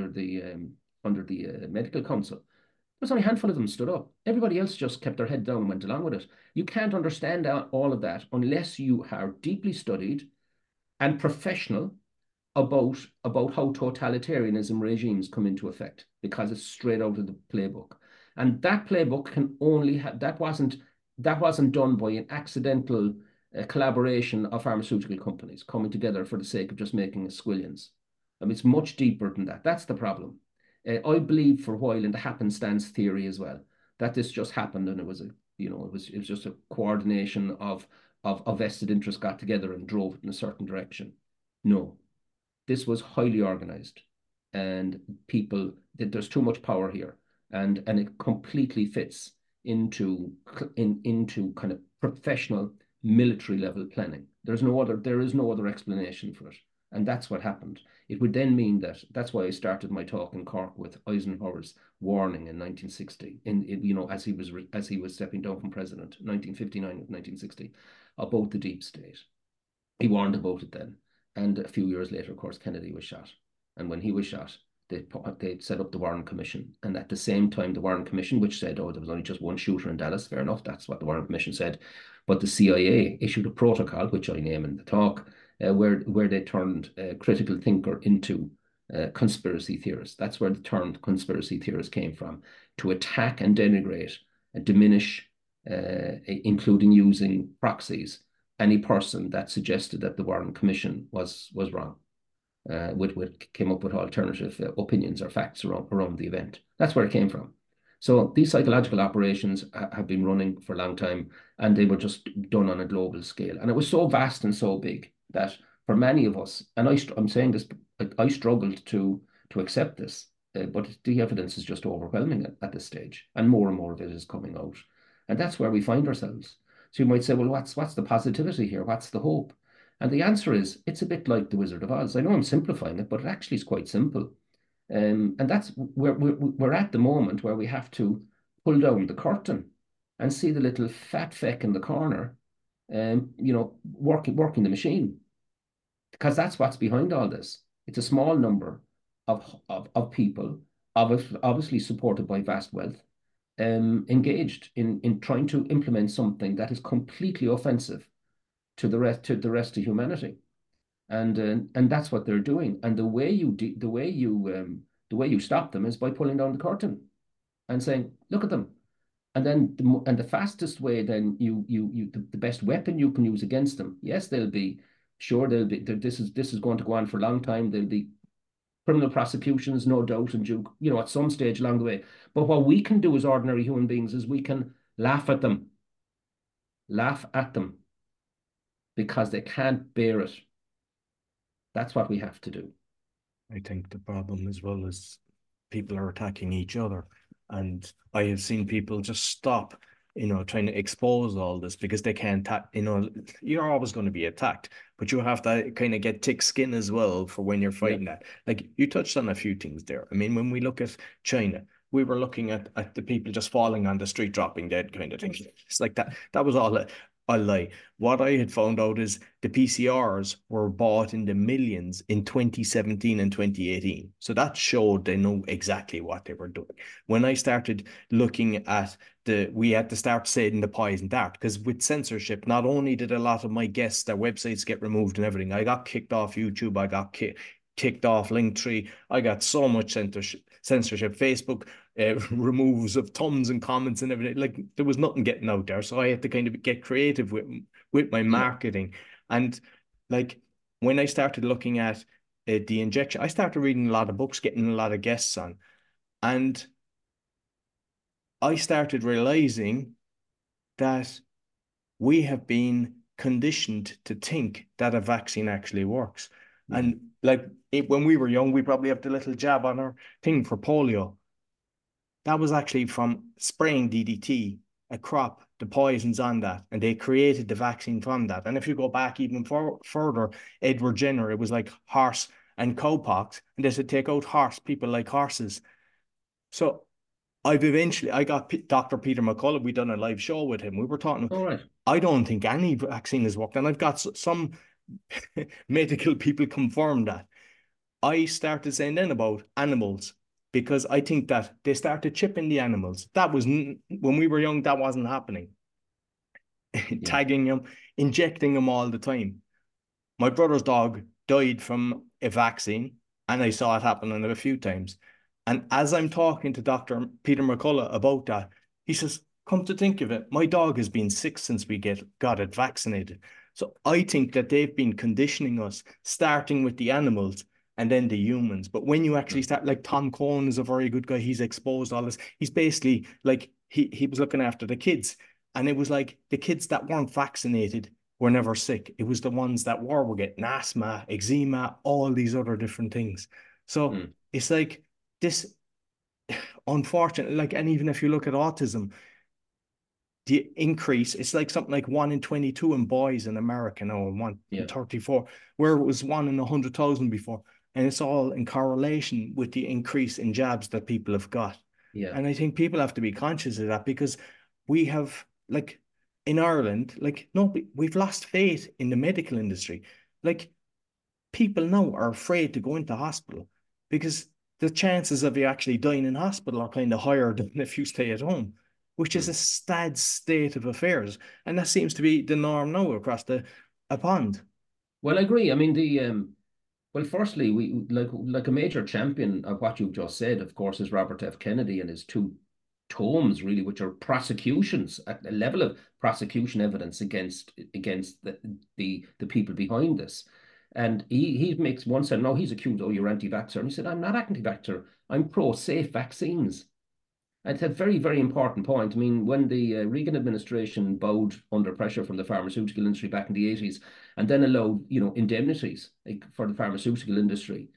medical council? There's only a handful of them stood up. Everybody else just kept their head down and went along with it. You can't understand all of that unless you are deeply studied and professional about how totalitarianism regimes come into effect, because it's straight out of the playbook. And that playbook can only have, that wasn't done by an accidental collaboration of pharmaceutical companies coming together for the sake of just making squillions. I mean, it's much deeper than that. That's the problem. I believe for a while in the happenstance theory as well, that this just happened and it was just a coordination of vested interests got together and drove it in a certain direction. No, this was highly organized, and there's too much power here, and it completely fits into kind of professional military level planning. There is no other explanation for it. And that's what happened. It would then mean that's why I started my talk in Cork with Eisenhower's warning in 1960, as he was stepping down from president, 1959 and 1960, about the deep state. He warned about it then. And a few years later, of course, Kennedy was shot. And when he was shot, they set up the Warren Commission. And at the same time, the Warren Commission, which said, oh, there was only just one shooter in Dallas, fair enough, that's what the Warren Commission said. But the CIA issued a protocol, which I name in the talk, where they turned critical thinker into conspiracy theorist. That's where the term conspiracy theorist came from, to attack and denigrate and diminish, including using proxies, any person that suggested that the Warren Commission was wrong, came up with alternative opinions or facts around the event. That's where it came from. So these psychological operations have been running for a long time, and they were just done on a global scale. And it was so vast and so big that for many of us, and I'm saying this, I struggled to accept this, but the evidence is just overwhelming at this stage, and more of it is coming out. And that's where we find ourselves. So you might say, well, what's the positivity here? What's the hope? And the answer is, it's a bit like the Wizard of Oz. I know I'm simplifying it, but it actually is quite simple. And that's where we're at the moment where we have to pull down the curtain and see the little fat feck in the corner, working the machine, because that's what's behind all this. It's a small number of people, obviously supported by vast wealth, engaged in trying to implement something that is completely offensive to the rest of humanity. And that's what they're doing. And the way you stop them is by pulling down the curtain and saying, look at them. And then the fastest way, then the best weapon you can use against them. Yes, this is going to go on for a long time. There'll be criminal prosecutions, no doubt, and at some stage along the way. But what we can do as ordinary human beings is we can laugh at them, because they can't bear it. That's what we have to do. I think the problem as well is people are attacking each other. And I have seen people just stop, trying to expose all this because they can't, you're always going to be attacked, but you have to kind of get thick skin as well for when you're Yeah. fighting that. Like you touched on a few things there. I mean, when we look at China, we were looking at the people just falling on the street, dropping dead kind of thing. It's like that. That was all a lie. What I had found out is the PCRs were bought in the millions in 2017 and 2018. So that showed they know exactly what they were doing. When I started looking at we had to start saying the poison dart because with censorship, not only did a lot of my guests, their websites get removed and everything, I got kicked off YouTube, I got kicked off Linktree. I got so much censorship. Facebook removes of tons and comments and everything. Like there was nothing getting out there, so I had to kind of get creative with my Yeah. marketing. And like when I started looking at the injection, I started reading a lot of books, getting a lot of guests on, and I started realizing that we have been conditioned to think that a vaccine actually works. Yeah. And like when we were young, we probably have the little jab on our thing for polio. That was actually from spraying DDT, a crop, the poisons on that, and they created the vaccine from that. And if you go back even further, Edward Jenner, it was like horse and cowpox, and they said take out horse, people like horses. So I got Dr. Peter McCullough. We done a live show with him. We were talking. All right. I don't think any vaccine has worked, and I've got some medical people confirm that. I started saying then about animals because I think that they started chipping the animals. That was when we were young, that wasn't happening. Yeah. Tagging them, injecting them all the time. My brother's dog died from a vaccine, and I saw it happening a few times. And as I'm talking to Dr. Peter McCullough about that, he says, come to think of it, my dog has been sick since we got it vaccinated. So I think that they've been conditioning us, starting with the animals and then the humans. But when you actually Mm. start, like Tom Cohn is a very good guy, he's exposed all this. He's basically like he was looking after the kids. And it was like the kids that weren't vaccinated were never sick. It was the ones that were getting asthma, eczema, all these other different things. So Mm. it's like this, unfortunately, like, and even if you look at autism, the increase, it's like something like 1 in 22 in boys in America now, and 1 in 34, where it was 1 in 100,000 before. And it's all in correlation with the increase in jabs that people have got. Yeah. And I think people have to be conscious of that because we have, like, in Ireland, like, no, we've lost faith in the medical industry. Like, people now are afraid to go into hospital because the chances of you actually dying in hospital are kind of higher than if you stay at home, which is a Mm. sad state of affairs. And that seems to be the norm now across the a pond. Well, I agree. I mean, well, firstly, we like a major champion of what you've just said, of course, is Robert F. Kennedy and his two tomes, really, which are prosecutions at a level of prosecution evidence against the people behind this. And he makes one said, no, he's accused, oh, you're anti-vaxxer. And he said, I'm not anti-vaxxer. I'm pro-safe vaccines. It's a very, very important point. I mean, when the Reagan administration bowed under pressure from the pharmaceutical industry back in the 80s and then allowed, indemnities for the pharmaceutical industry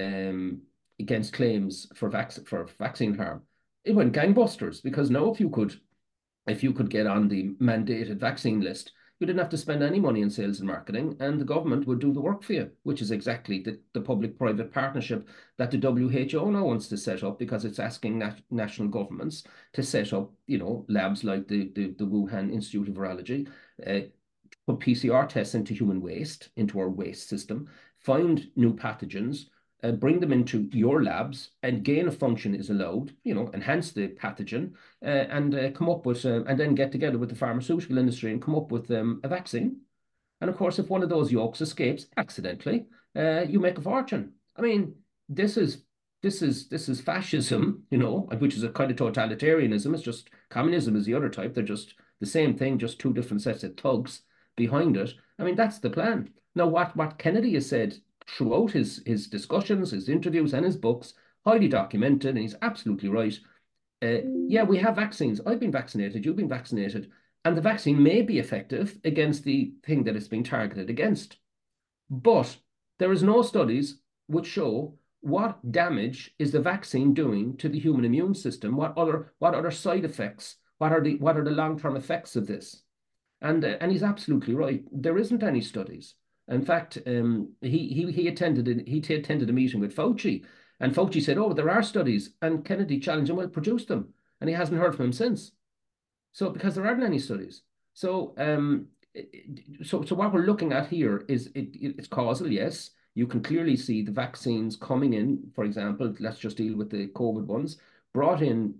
against claims for vaccine harm, it went gangbusters because now if you could get on the mandated vaccine list, you didn't have to spend any money in sales and marketing, and the government would do the work for you, which is exactly the public-private partnership that the WHO now wants to set up because it's asking national governments to set up, labs like the Wuhan Institute of Virology, put PCR tests into human waste, into our waste system, find new pathogens, bring them into your labs, and gain of function is allowed, enhance the pathogen, and come up with, and then get together with the pharmaceutical industry and come up with a vaccine. And of course, if one of those yolks escapes accidentally, you make a fortune. I mean, this is this is fascism, which is a kind of totalitarianism. It's just communism is the other type. They're just the same thing, just two different sets of thugs behind it. I mean, that's the plan. Now, what Kennedy has said throughout his discussions, his interviews, and his books, highly documented, and he's absolutely right. Yeah, we have vaccines. I've been vaccinated. You've been vaccinated. And the vaccine may be effective against the thing that it's being targeted against. But There is no studies which show what damage is the vaccine doing to the human immune system. What other side effects? What are the long-term effects of this? And he's absolutely right. There isn't any studies. In fact, he attended a meeting with Fauci, and Fauci said, "Oh, there are studies," and Kennedy challenged him, "Well, produce them," and he hasn't heard from him since. So because there aren't any studies, so what we're looking at here is it's causal, yes. You can clearly see the vaccines coming in. For example, let's just deal with the COVID ones, brought in,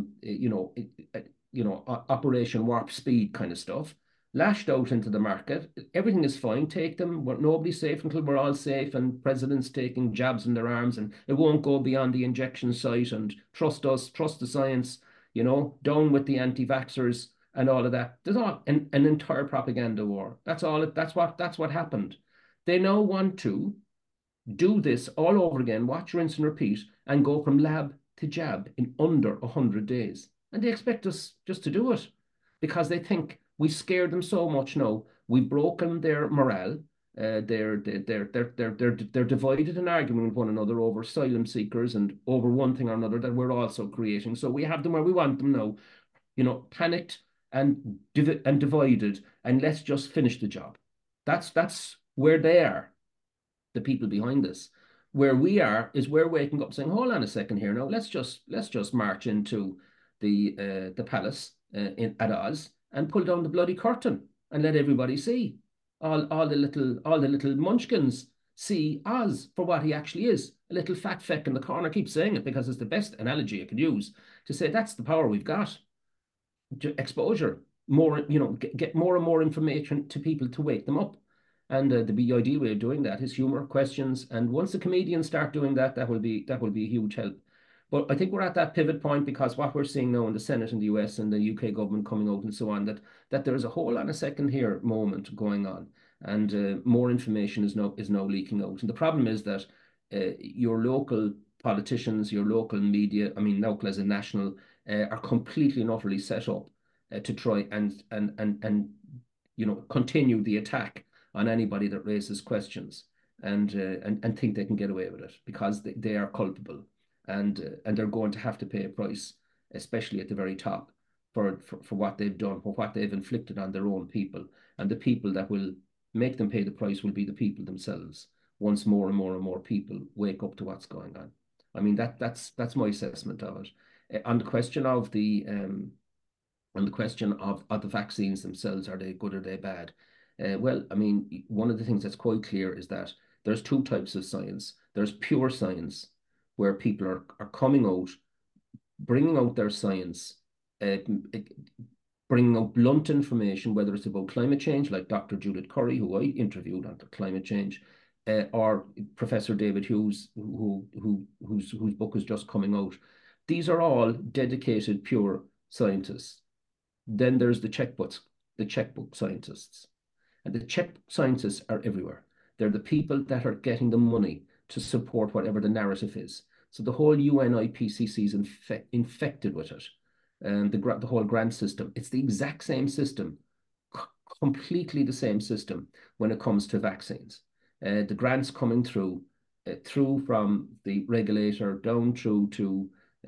Operation Warp Speed kind of stuff, lashed out into the market. Everything is fine. Take them. Nobody's safe until we're all safe, and presidents taking jabs in their arms, and it won't go beyond the injection site. And trust us, trust the science. Down with the anti-vaxxers and all of that. There's all an entire propaganda war. That's all. That's what happened. They now want to do this all over again, watch, rinse, and repeat, and go from lab to jab in under 100 days. And they expect us just to do it because they think we've scared them so much now. We've broken their morale. They're divided and arguing with one another over asylum seekers and over one thing or another that we're also creating. So we have them where we want them now, panicked and divided, and let's just finish the job. That's where they are, the people behind this. Where we are is we're waking up saying, hold on a second here now, let's just march into the palace at Oz and pull down the bloody curtain and let everybody see. All the little munchkins see Oz for what he actually is. A little fat feck in the corner. I keep saying it because it's the best analogy I could use to say that's the power we've got. Exposure, more, get more and more information to people to wake them up. And the ideal way of doing that is humor, questions, and once the comedians start doing that, that will be a huge help. But I think we're at that pivot point because what we're seeing now in the Senate in the US and the UK government coming out and so on, that there is a whole on a second here moment going on, and more information is now leaking out. And the problem is that your local politicians, your local media, I mean local as in national, are completely and utterly set up to try and continue the attack on anybody that raises questions and think they can get away with it because they are culpable, and they're going to have to pay a price, especially at the very top, for what they've done, for what they've inflicted on their own people. And the people that will make them pay the price will be the people themselves once more and more and more people wake up to what's going on. I mean, that's my assessment of it. On the question of the vaccines themselves, are they good or are they bad? Well, I mean, one of the things that's quite clear is that there's two types of science. There's pure science, where people are coming out, bringing out their science, bringing out blunt information, whether it's about climate change, like Dr. Judith Curry, who I interviewed on climate change, or Professor David Hughes, whose book is just coming out. These are all dedicated, pure scientists. Then there's the checkbook scientists. And the checkbook scientists are everywhere. They're the people that are getting the money to support whatever the narrative is. So the whole UN IPCC is infected with it. And the whole grant system, it's the exact same system, completely the same system when it comes to vaccines. The grants coming through from the regulator down through to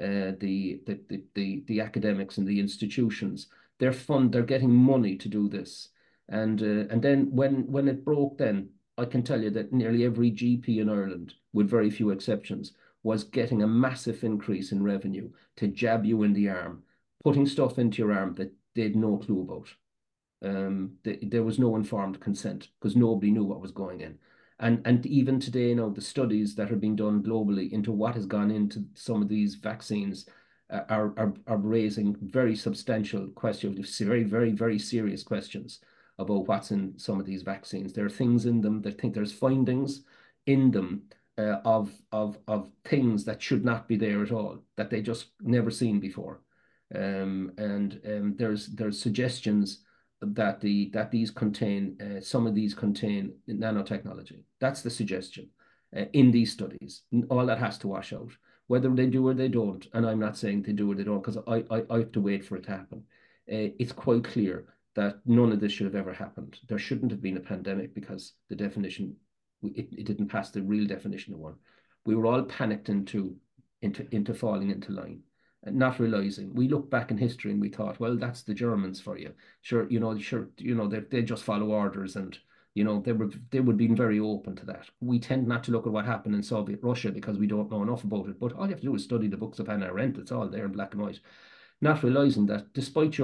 the academics and the institutions. They're getting money to do this. And then when it broke, then I can tell you that nearly every GP in Ireland, with very few exceptions, was getting a massive increase in revenue to jab you in the arm, putting stuff into your arm that they had no clue about. There was no informed consent because nobody knew what was going in. And even today, now the studies that are being done globally into what has gone into some of these vaccines are raising very substantial questions, very, very, very serious questions about what's in some of these vaccines. There are things in them that think there's findings in them of things that should not be there at all, that they just never seen before. There's suggestions that these contain some of these contain nanotechnology. That's the suggestion in these studies. All that has to wash out, whether they do or they don't. And I'm not saying they do or they don't because I have to wait for it to happen. It's quite clear that none of this should have ever happened. There shouldn't have been a pandemic because the definition It didn't pass the real definition of one. We were all panicked into falling into line, and not realizing. We look back in history and we thought, well, that's the Germans for you. Sure, they just follow orders, and they would be very open to that. We tend not to look at what happened in Soviet Russia because we don't know enough about it. But all you have to do is study the books of Hannah Arendt. It's all there in black and white. Not realizing that despite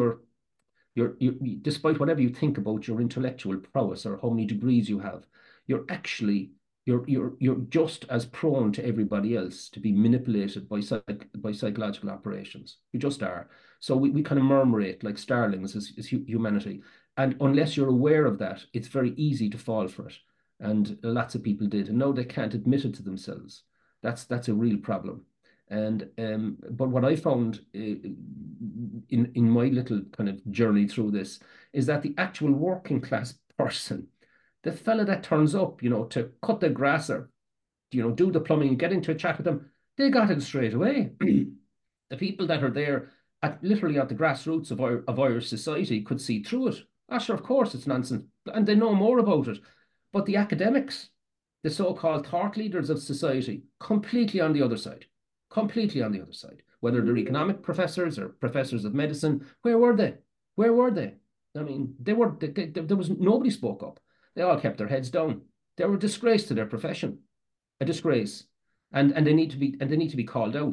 despite whatever you think about your intellectual prowess or how many degrees you have, you're actually you're just as prone to everybody else to be manipulated by psychological operations. You just are. So we kind of murmurate like starlings as humanity. And unless you're aware of that, it's very easy to fall for it. And lots of people did. And now they can't admit it to themselves. That's a real problem. And but what I found in my little kind of journey through this is that the actual working class person, the fella that turns up, to cut the grass or, do the plumbing and get into a chat with them, they got it straight away. The people that are there literally at the grassroots of Irish society could see through it. Ah, sure, of course it's nonsense, and they know more about it. But the academics, the so-called thought leaders of society, completely on the other side. Completely on the other side. Whether they're economic professors or professors of medicine, where were they? Where were they? I mean, there was nobody spoke up. They all kept their heads down. They were a disgrace to their profession, a disgrace, and they need to be called out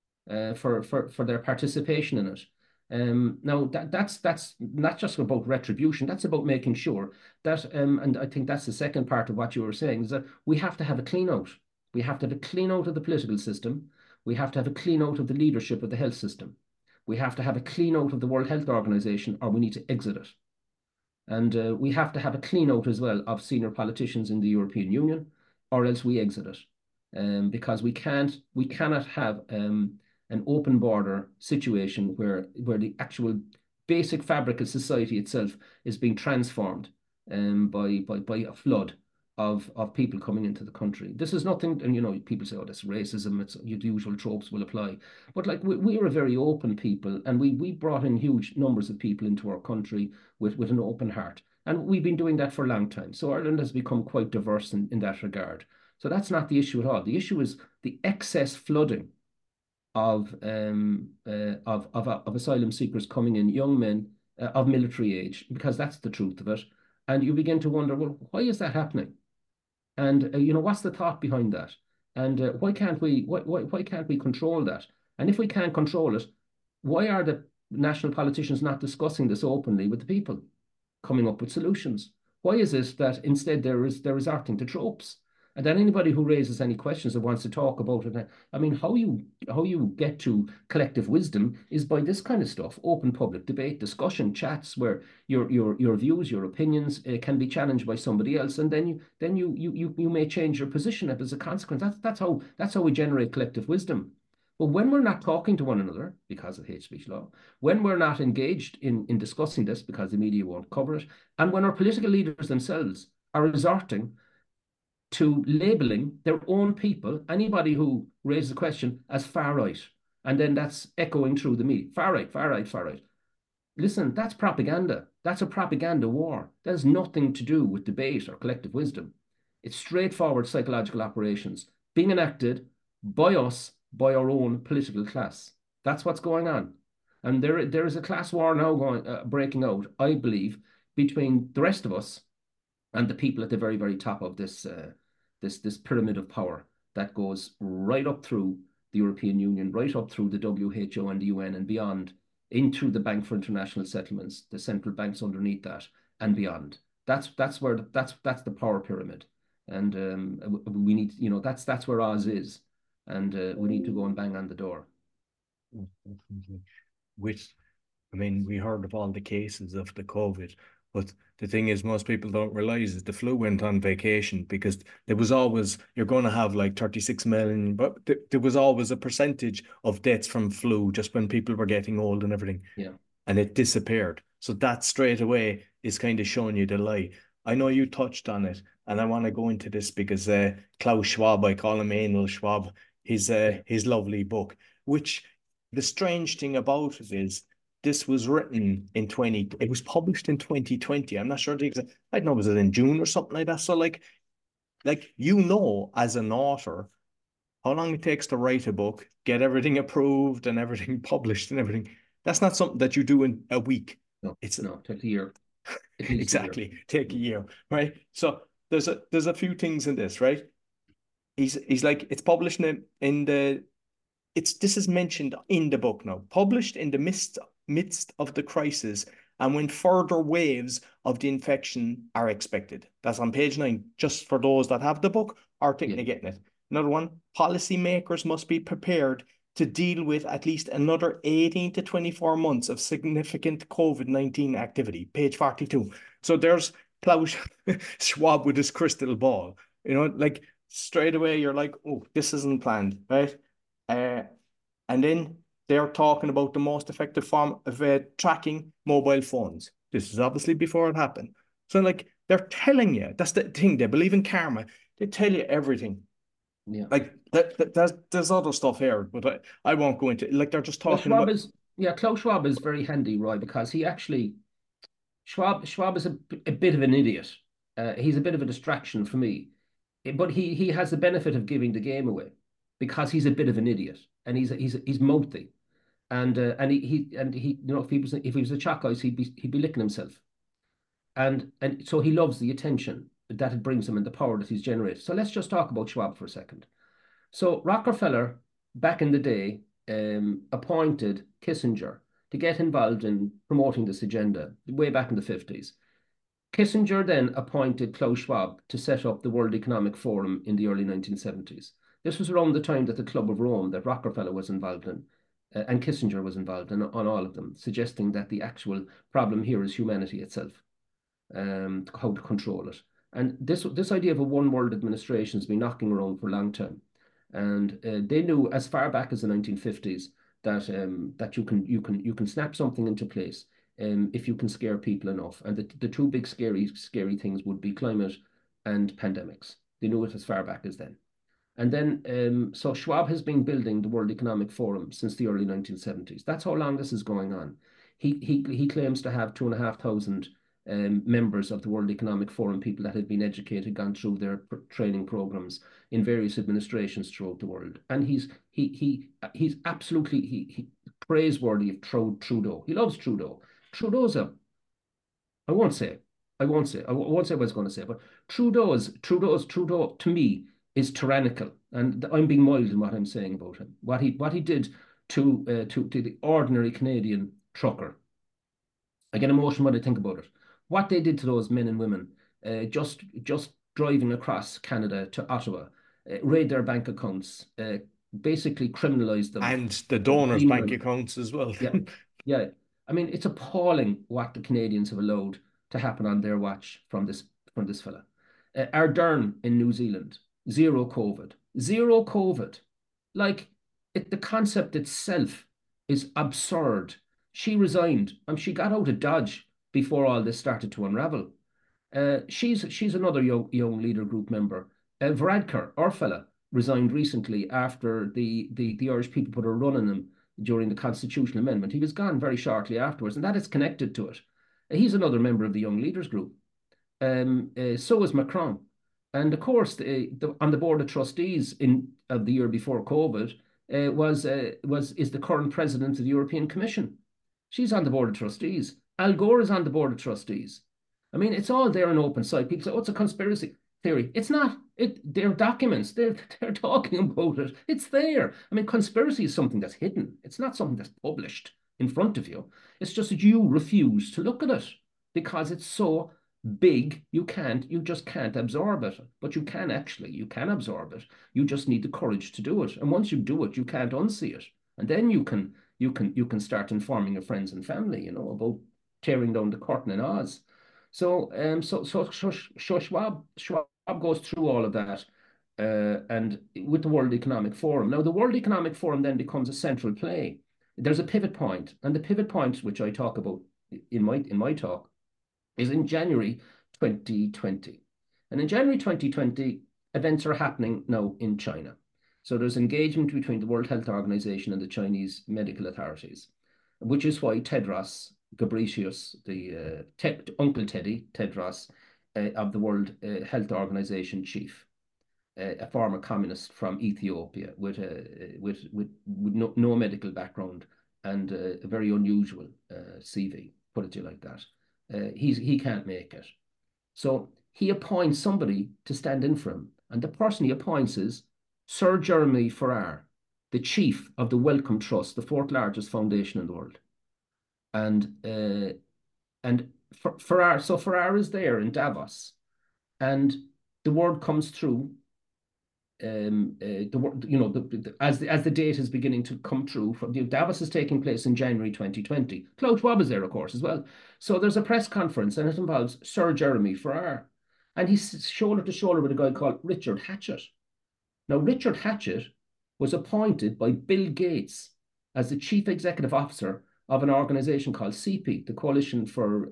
for their participation in it. Now that's not just about retribution. That's about making sure that, and I think that's the second part of what you were saying, is that we have to have a clean out. We have to have a clean out of the political system. We have to have a clean out of the leadership of the health system. We have to have a clean out of the World Health Organization, or we need to exit it. And we have to have a clean out as well of senior politicians in the European Union, or else we exit it. Because we cannot have an open border situation where the actual basic fabric of society itself is being transformed by a flood of people coming into the country. This is nothing, and people say, oh, that's racism, it's the usual tropes will apply. But like we're a very open people, and we brought in huge numbers of people into our country with an open heart. And we've been doing that for a long time. So Ireland has become quite diverse in that regard. So that's not the issue at all. The issue is the excess flooding of asylum seekers coming in, young men of military age, because that's the truth of it. And you begin to wonder, well, why is that happening? And what's the thought behind that? And why can't we control that? And if we can't control it, why are the national politicians not discussing this openly with the people, coming up with solutions? Why is it that instead they're resorting to tropes? And then anybody who raises any questions or wants to talk about it, I mean, how you get to collective wisdom is by this kind of stuff: open public debate, discussion, chats where your views, your opinions can be challenged by somebody else, and then you may change your position as a consequence. That's how we generate collective wisdom. But when we're not talking to one another because of hate speech law, when we're not engaged in discussing this because the media won't cover it, and when our political leaders themselves are resorting to labeling their own people, anybody who raises a question, as far right, and then that's echoing through the media, far right, far right, far right. Listen, that's propaganda. That's a propaganda war. That has nothing to do with debate or collective wisdom. It's straightforward psychological operations being enacted by us, by our own political class. That's what's going on. And there is a class war now breaking out, I believe, between the rest of us and the people at the very, very top of this pyramid of power that goes right up through the European Union, right up through the WHO and the UN and beyond, into the Bank for International Settlements, the central banks underneath that and beyond. That's the power pyramid, and we need, that's where Oz is, and we need to go and bang on the door. With, I mean, we heard of all the cases of the COVID, but the thing is, most people don't realize is the flu went on vacation, because there was always, you're going to have like 36 million, but there was always a percentage of deaths from flu just when people were getting old and everything. Yeah. And it disappeared. So that straight away is kind of showing you the lie. I know you touched on it, and I want to go into this because Klaus Schwab, I call him Anal Schwab, his lovely book, which the strange thing about it is, this was written in it was published in 2020. I'm not sure the exact, I don't know, was it in June or something like that? So like, like, as an author, how long it takes to write a book, get everything approved and everything published and everything. That's not something that you do in a week. No, It's no, take a year, at least a year. exactly take a Mm. year, right? So there's a few things in this, right? He's like, it's published in the it's this is mentioned in the book now, published in the midst of the crisis and when further waves of the infection are expected. That's on page 9, just for those that have the book or thinking Yeah, of getting it. Another one, policymakers must be prepared to deal with at least another 18 to 24 months of significant COVID-19 activity, page 42. So there's Klaus Schwab with his crystal ball. Like straight away, you're like, oh, this isn't planned, right? Uh, and then they're talking about the most effective form of tracking mobile phones. This is obviously before it happened. So, like, they're telling you, that's the thing, they believe in karma. They tell you everything. yeah. Like, there's other stuff here, but I won't go into it. Like, they're just Well, talking about. Klaus Schwab is very handy, Roy, because he actually Schwab is a bit of an idiot. He's a bit of a distraction for me, but he has the benefit of giving the game away because he's a bit of an idiot and he's mouthy and he if he was a chalk ice he'd be licking himself and so he loves the attention that it brings him and the power that he's generated. So let's just talk about Schwab for a second. So Rockefeller back in the day appointed Kissinger to get involved in promoting this agenda way back in the 50s. Kissinger then appointed Klaus Schwab to set up the World Economic Forum in the early 1970s. This was around the time that the Club of Rome that Rockefeller was involved in and Kissinger was involved in on all of them, suggesting that the actual problem here is humanity itself, how to control it. And this idea of a one world administration has been knocking around for a long time. And they knew as far back as the 1950s that you can snap something into place if you can scare people enough. And the two big scary things would be climate and pandemics. They knew it as far back as then. And then, so Schwab has been building the World Economic Forum since the early 1970s. That's how long this is going on. He claims to have 2,500 members of the World Economic Forum, people that have been educated, gone through their training programs in various administrations throughout the world. And he's absolutely praiseworthy of Trudeau. He loves Trudeau. Trudeau's a I won't say I won't say I won't say what I was going to say, but Trudeau to me is tyrannical, and I'm being mild in what I'm saying about him. What he did to the ordinary Canadian trucker. I get emotional when I think about it. What they did to those men and women, just driving across Canada to Ottawa, raid their bank accounts, basically criminalize them, And the donors' bank penalize. accounts as well. Yeah, yeah. I mean, it's appalling what the Canadians have allowed to happen on their watch from this fella. Ardern in New Zealand, zero COVID, zero COVID. Like the concept itself is absurd. She resigned. She got out of Dodge before all this started to unravel. She's another young leader group member. Varadkar, our fella, resigned recently after the Irish people put a run on him during the constitutional amendment. He was gone very shortly afterwards, and that is connected to it. He's another member of the young leaders group. So is Macron, and of course, on the board of trustees of the year before COVID is the current president of the European Commission. She's on the board of trustees. Al Gore is on the board of trustees. I mean, it's all there in open sight. People say, "Oh, it's a conspiracy theory." It's not. They're documents. They're talking about it. It's there. I mean, conspiracy is something that's hidden. It's not something that's published in front of you. It's just that you refuse to look at it because it's so big. You just can't absorb it. But you can absorb it. You just need the courage to do it. And once you do it, you can't unsee it. And then you can start informing your friends and family, about tearing down the curtain in Oz. So Schwab goes through all of that, and with the World Economic Forum. Now, the World Economic Forum then becomes a central play. There's a pivot point, and the pivot point, which I talk about in my talk, is in January 2020. And in January 2020, events are happening now in China. So there's engagement between the World Health Organization and the Chinese medical authorities, which is why Tedros Ghebreyesus, the Uncle Teddy Tedros of the World Health Organization chief, a former communist from Ethiopia with no medical background and a very unusual CV, put it to you like that. He can't make it. So he appoints somebody to stand in for him. And the person he appoints is Sir Jeremy Farrar, the chief of the Wellcome Trust, the fourth largest foundation in the world. And Farrar, so Farrar is there in Davos, and the word comes through. As the date is beginning to come true, Davos is taking place in January 2020. Klaus Schwab is there, of course, as well. So there's a press conference, and it involves Sir Jeremy Farrar, and he's shoulder to shoulder with a guy called Richard Hatchett. Now, Richard Hatchett was appointed by Bill Gates as the chief executive officer of an organization called CEPI, the Coalition for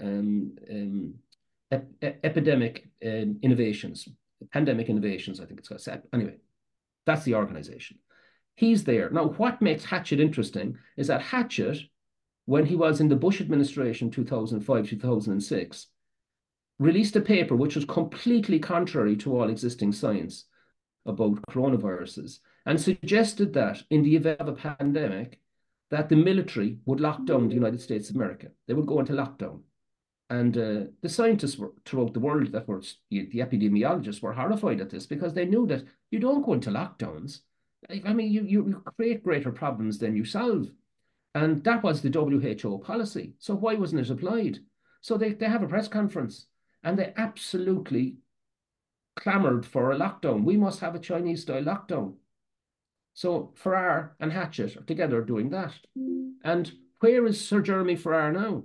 Epidemic Innovations. Pandemic Innovations, I think it's called. Anyway, that's the organization. He's there. Now, what makes Hatchett interesting is that Hatchett, when he was in the Bush administration, 2005, 2006, released a paper which was completely contrary to all existing science about coronaviruses and suggested that in the event of a pandemic, that the military would lock down the United States of America. They would go into lockdown. And the scientists throughout the world that were the epidemiologists were horrified at this because they knew that you don't go into lockdowns. I mean, you create greater problems than you solve. And that was the WHO policy. So why wasn't it applied? So they have a press conference and they absolutely clamored for a lockdown. We must have a Chinese-style lockdown. So Farrar and Hatchett are together doing that. And where is Sir Jeremy Farrar now?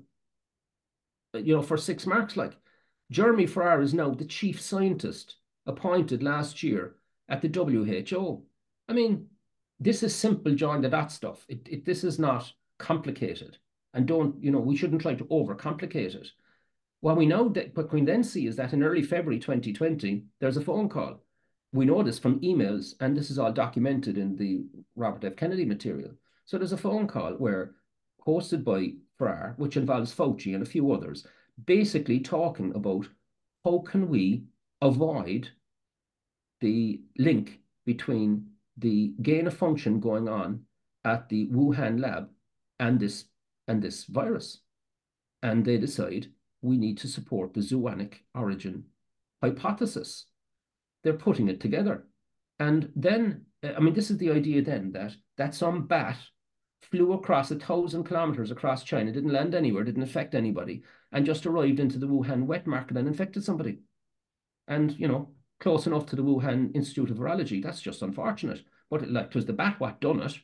For 6 marks, like Jeremy Farrar is now the chief scientist appointed last year at the WHO. I mean, this is simple join the dot stuff. This is not complicated, and we shouldn't try to overcomplicate it. What we can then see is that in early February 2020, there's a phone call. We know this from emails, and this is all documented in the Robert F. Kennedy material. So there's a phone call hosted by Farrar, which involves Fauci and a few others, basically talking about how can we avoid the link between the gain of function going on at the Wuhan lab and this virus. And they decide we need to support the zoonotic origin hypothesis. They're putting it together. And then, this is the idea then that some bat flew across 1,000 kilometers across China, didn't land anywhere, didn't affect anybody, and just arrived into the Wuhan wet market and infected somebody. And, close enough to the Wuhan Institute of Virology. That's just unfortunate. But it was the bat what done it.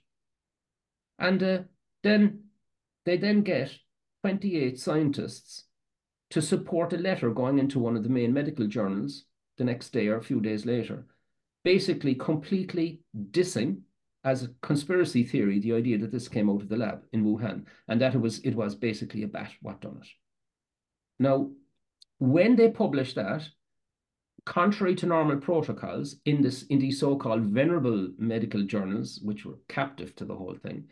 And then they get 28 scientists to support a letter going into one of the main medical journals the next day or a few days later, basically completely dissing as a conspiracy theory the idea that this came out of the lab in Wuhan and that it was basically a bat what done it. Now, when they published that, contrary to normal protocols in these so-called venerable medical journals, which were captive to the whole thing,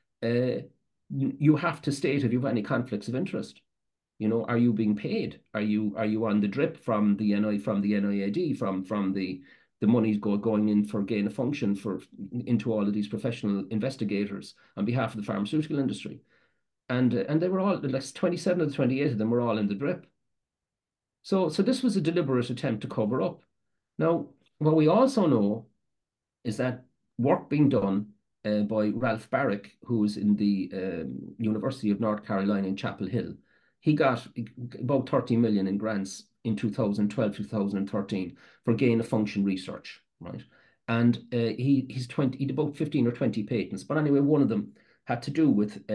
you have to state if you have any conflicts of interest. Are you being paid? Are you on the drip from the NIAID, from the money's going in for gain of function into all of these professional investigators on behalf of the pharmaceutical industry? And they were all, like 27 of the 28 of them were all in the drip. So this was a deliberate attempt to cover up. Now, what we also know is that work being done by Ralph Barrick, who is in the University of North Carolina in Chapel Hill. He got about 30 million in grants in 2012, 2013 for gain of function research, right? And he did about 15 or 20 patents. But anyway, one of them had to do with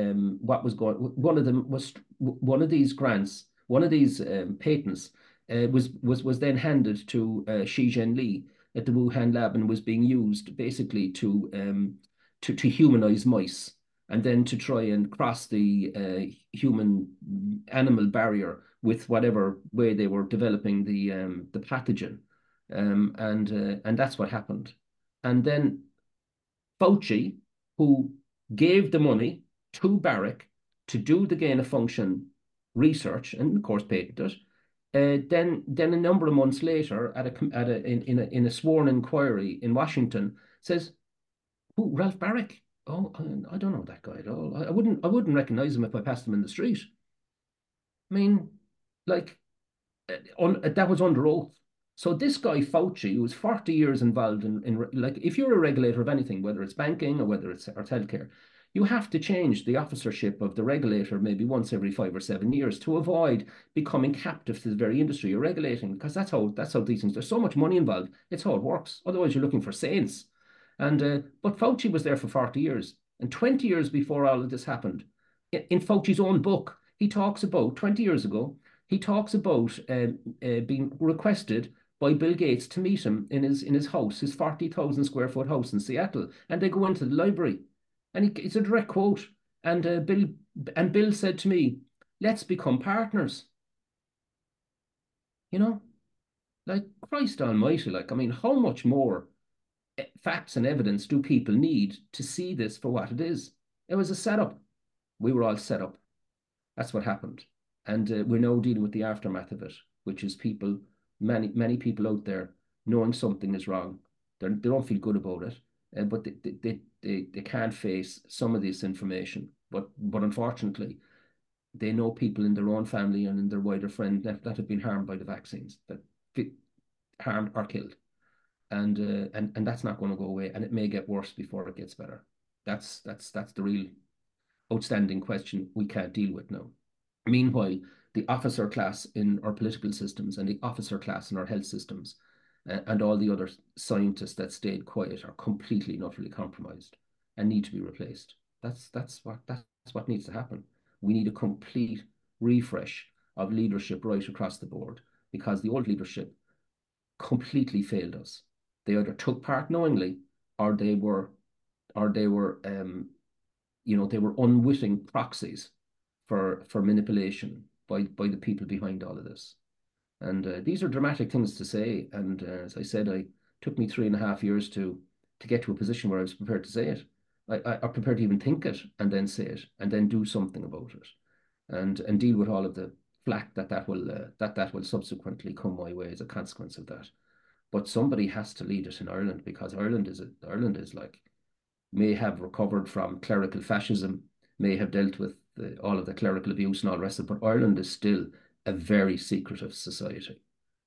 one of these patents was then handed to Shi Zhenli at the Wuhan lab and was being used basically to humanize mice and then to try and cross the human-animal barrier with whatever way they were developing the pathogen, and that's what happened. And then Fauci, who gave the money to Barrick to do the gain of function research and of course patented it, Then a number of months later, in a sworn inquiry in Washington, says, "Who, Ralph Barrick? Oh, I don't know that guy at all. I wouldn't recognize him if I passed him in the street." I mean, like, that was under oath. So this guy Fauci, who was 40 years involved in like, if you're a regulator of anything, whether it's banking or whether it's healthcare, you have to change the officership of the regulator maybe once every 5 or 7 years to avoid becoming captive to the very industry you're regulating, because that's how these things. There's so much money involved. It's how it works. Otherwise, you're looking for saints. And but Fauci was there for 40 years, and 20 years before all of this happened, in Fauci's own book, he talks about 20 years ago he talks about being requested by Bill Gates to meet him in his house, his 40,000 square foot house in Seattle, and they go into the library, and it's a direct quote. And Bill said to me, "Let's become partners." You know, like, Christ Almighty, like, I mean, how much more facts and evidence do people need to see this for what it is? It was a setup. We were all set up. That's what happened. And we're now dealing with the aftermath of it, which is people, many people out there knowing something is wrong. They don't feel good about it, but they can't face some of this information. But unfortunately, they know people in their own family and in their wider friend that have been harmed by the vaccines, that harmed or killed. And that's not going to go away, and it may get worse before it gets better. That's the real outstanding question we can't deal with now. Meanwhile, the officer class in our political systems and the officer class in our health systems and all the other scientists that stayed quiet are completely and utterly compromised and need to be replaced. That's what needs to happen. We need a complete refresh of leadership right across the board, because the old leadership completely failed us. They either took part knowingly, or they were unwitting proxies for manipulation by the people behind all of this. And these are dramatic things to say. And as I said, it took me 3.5 years to get to a position where I was prepared to say it. I prepared to even think it and then say it and then do something about it, and deal with all of the flack that will subsequently come my way as a consequence of that. But somebody has to lead it in Ireland, because Ireland is like, may have recovered from clerical fascism, may have dealt with all of the clerical abuse and all the rest of it, but Ireland is still a very secretive society,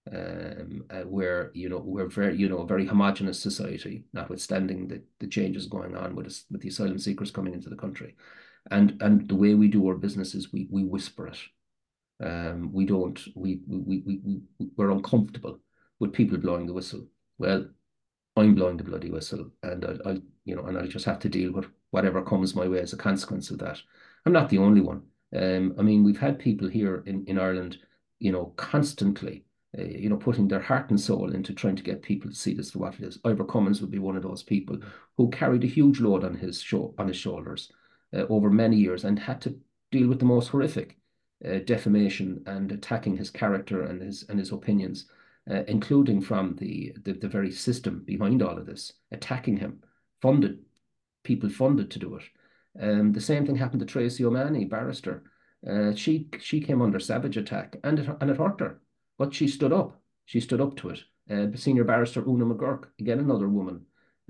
where we're a very homogenous society, notwithstanding the changes going on with the asylum seekers coming into the country, and the way we do our business is we whisper it. We don't we're uncomfortable with people blowing the whistle. Well, I'm blowing the bloody whistle, and I'll just have to deal with whatever comes my way as a consequence of that. I'm not the only one. I mean, we've had people here in Ireland, constantly, putting their heart and soul into trying to get people to see this for what it is. Ivor Cummins would be one of those people who carried a huge load on his shoulders over many years, and had to deal with the most horrific defamation and attacking his character and his opinions, including from the very system behind all of this, attacking him, people funded to do it. The same thing happened to Tracy O'Mahony, barrister. She came under savage attack, and it hurt her, but she stood up. She stood up to it. Senior barrister Una McGurk, again another woman,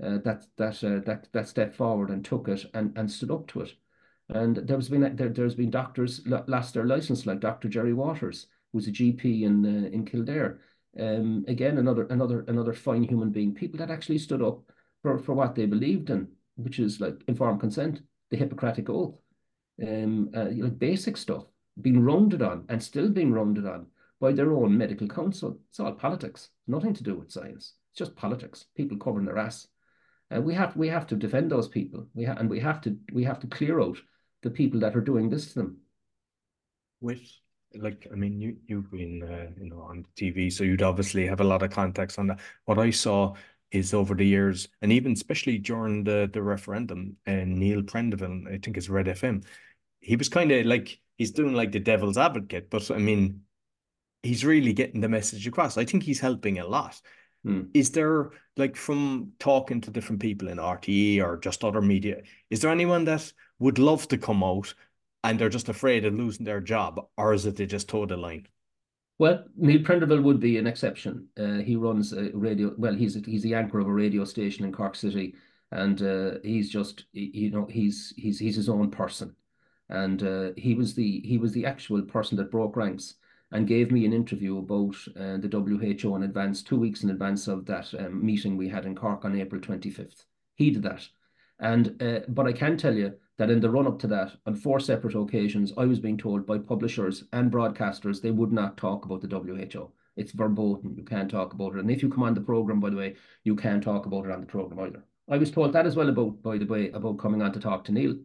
that stepped forward and took it and stood up to it. And there's been doctors lost their license, like Dr. Jerry Waters, who's a GP in Kildare. Again, another fine human being. People that actually stood up for what they believed in, which is like informed consent, the Hippocratic Oath, like basic stuff, being rounded on and still being rounded on by their own medical council. It's all politics, nothing to do with science. It's just politics. People covering their ass. We have to defend those people. We have to clear out the people that are doing this to them. With, like, I mean, you've been on TV, so you'd obviously have a lot of context on that. What I saw is, over the years, and even especially during the referendum, and Neil Prendeville, I think it's Red FM, he was kind of like, he's doing like the devil's advocate, but I mean, he's really getting the message across. I think he's helping a lot. Is there, like, from talking to different people in RTE or just other media, is there anyone that would love to come out and they're just afraid of losing their job, or is it they just toe the line? Well, Neil Prendeville would be an exception. He runs a radio. Well, he's the anchor of a radio station in Cork City, and he's just he's his own person, and he was the actual person that broke ranks and gave me an interview about the WHO in advance, 2 weeks in advance of that meeting we had in Cork on April 25th. He did that, and but I can tell you that in the run up to that, on four separate occasions, I was being told by publishers and broadcasters they would not talk about the WHO. It's verboten. You can't talk about it. And if you come on the program, by the way, you can't talk about it on the program either. I was told that as well about, by the way, about coming on to talk to Neil.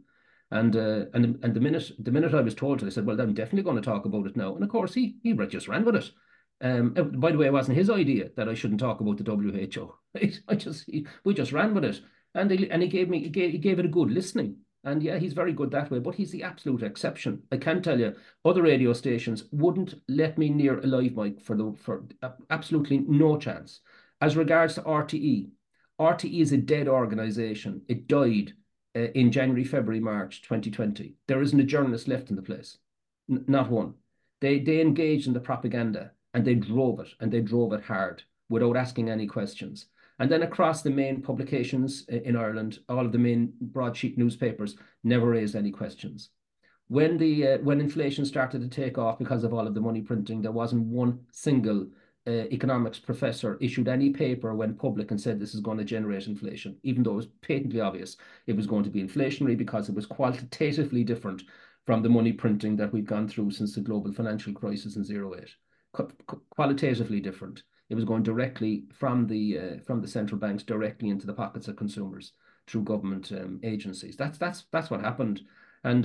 And the minute I was told it, I said, well, I'm definitely going to talk about it now. And of course, he just ran with it. By the way, it wasn't his idea that I shouldn't talk about the WHO. We just ran with it, and he gave it a good listening. And yeah, he's very good that way, but he's the absolute exception. I can tell you, other radio stations wouldn't let me near a live mic for absolutely no chance. As regards to RTE, RTE is a dead organisation. It died in January, February, March 2020. There isn't a journalist left in the place, not one. They engaged in the propaganda and they drove it hard without asking any questions. And then across the main publications in Ireland, all of the main broadsheet newspapers never raised any questions. When inflation started to take off because of all of the money printing, there wasn't one single economics professor issued any paper when public and said this is going to generate inflation, even though it was patently obvious it was going to be inflationary because it was qualitatively different from the money printing that we've gone through since the global financial crisis in 08. Qualitatively different. It was going directly from the central banks directly into the pockets of consumers through government agencies. That's what happened. And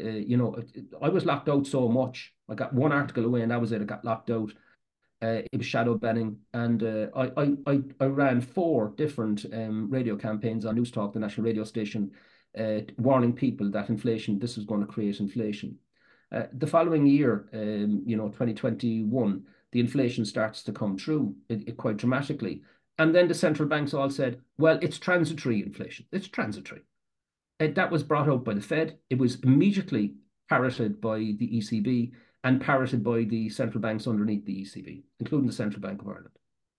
I was locked out so much. I got one article away, and that was it. I got locked out. It was shadow banning, and I ran four different radio campaigns on News Talk, the national radio station, warning people that this was going to create inflation. The following year, 2021, the inflation starts to come through quite dramatically. And then the central banks all said, well, it's transitory inflation. It's transitory. That was brought out by the Fed. It was immediately parroted by the ECB and parroted by the central banks underneath the ECB, including the Central Bank of Ireland.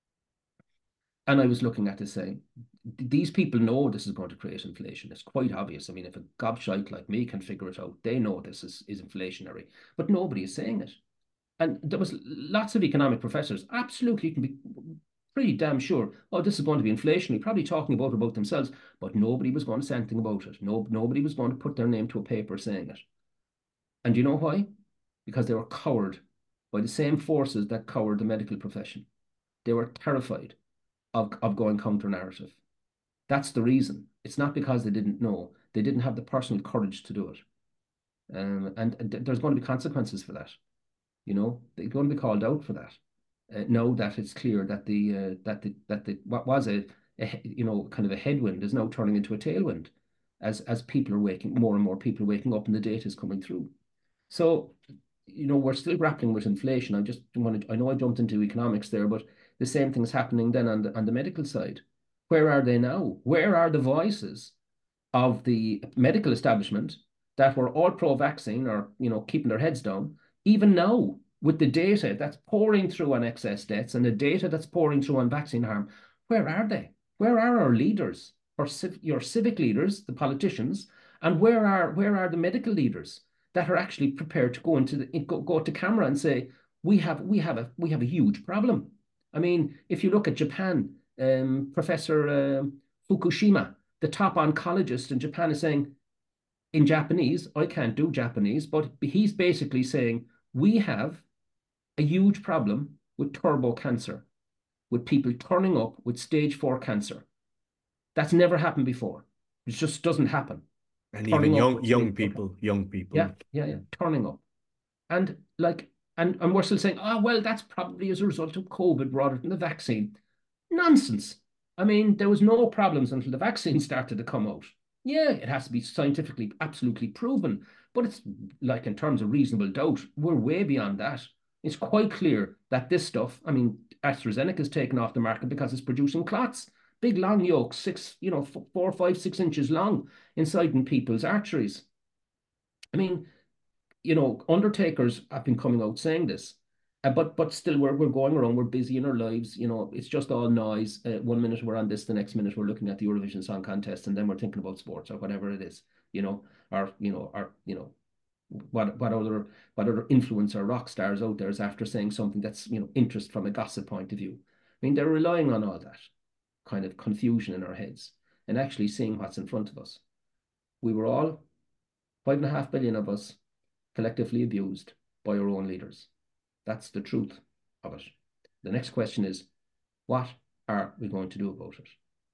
And I was looking at this saying, these people know this is going to create inflation. It's quite obvious. I mean, if a gobshite like me can figure it out, they know this is inflationary, but nobody is saying it. And there was lots of economic professors, absolutely, you can be pretty damn sure, oh, this is going to be inflationary, probably talking about themselves, but nobody was going to say anything about it. Nobody was going to put their name to a paper saying it. And you know why? Because they were cowered by the same forces that cowered the medical profession. They were terrified of going counter-narrative. That's the reason. It's not because they didn't know. They didn't have the personal courage to do it. And there's going to be consequences for that. They're going to be called out for that. Now that it's clear that what was a kind of a headwind is now turning into a tailwind as people are more and more people are waking up and the data is coming through. So, we're still grappling with inflation. I know I jumped into economics there, but the same thing is happening then on the medical side. Where are they now? Where are the voices of the medical establishment that were all pro-vaccine or, keeping their heads down, even now with the data that's pouring through on excess deaths and the data that's pouring through on vaccine harm? Where are they? Where are our leaders, or your civic leaders, the politicians, and where are the medical leaders that are actually prepared to go to camera and say we have a huge problem? I mean, if you look at Japan, Professor Fukushima, the top oncologist in Japan, is saying in Japanese, I can't do Japanese, but he's basically saying we have a huge problem with turbo cancer, with people turning up with stage 4 cancer. That's never happened before. It just doesn't happen. And even young people. Yeah, turning up. And and we're still saying, oh, well, that's probably as a result of COVID rather than the vaccine. Nonsense. I mean, there was no problems until the vaccine started to come out. Yeah, it has to be scientifically absolutely proven, but it's like in terms of reasonable doubt, we're way beyond that. It's quite clear that this stuff, I mean, AstraZeneca is taken off the market because it's producing clots, big long yolks, 4, 5, 6 inches long inside in people's arteries. I mean, undertakers have been coming out saying this. But still, we're going around. We're busy in our lives. It's just all noise. 1 minute we're on this, the next minute we're looking at the Eurovision Song Contest, and then we're thinking about sports or whatever it is. Or what other influencer rock stars out there is after saying something that's interest from a gossip point of view. I mean, they're relying on all that kind of confusion in our heads and actually seeing what's in front of us. We were all 5.5 billion of us collectively abused by our own leaders. That's the truth of it. The next question is, what are we going to do about it?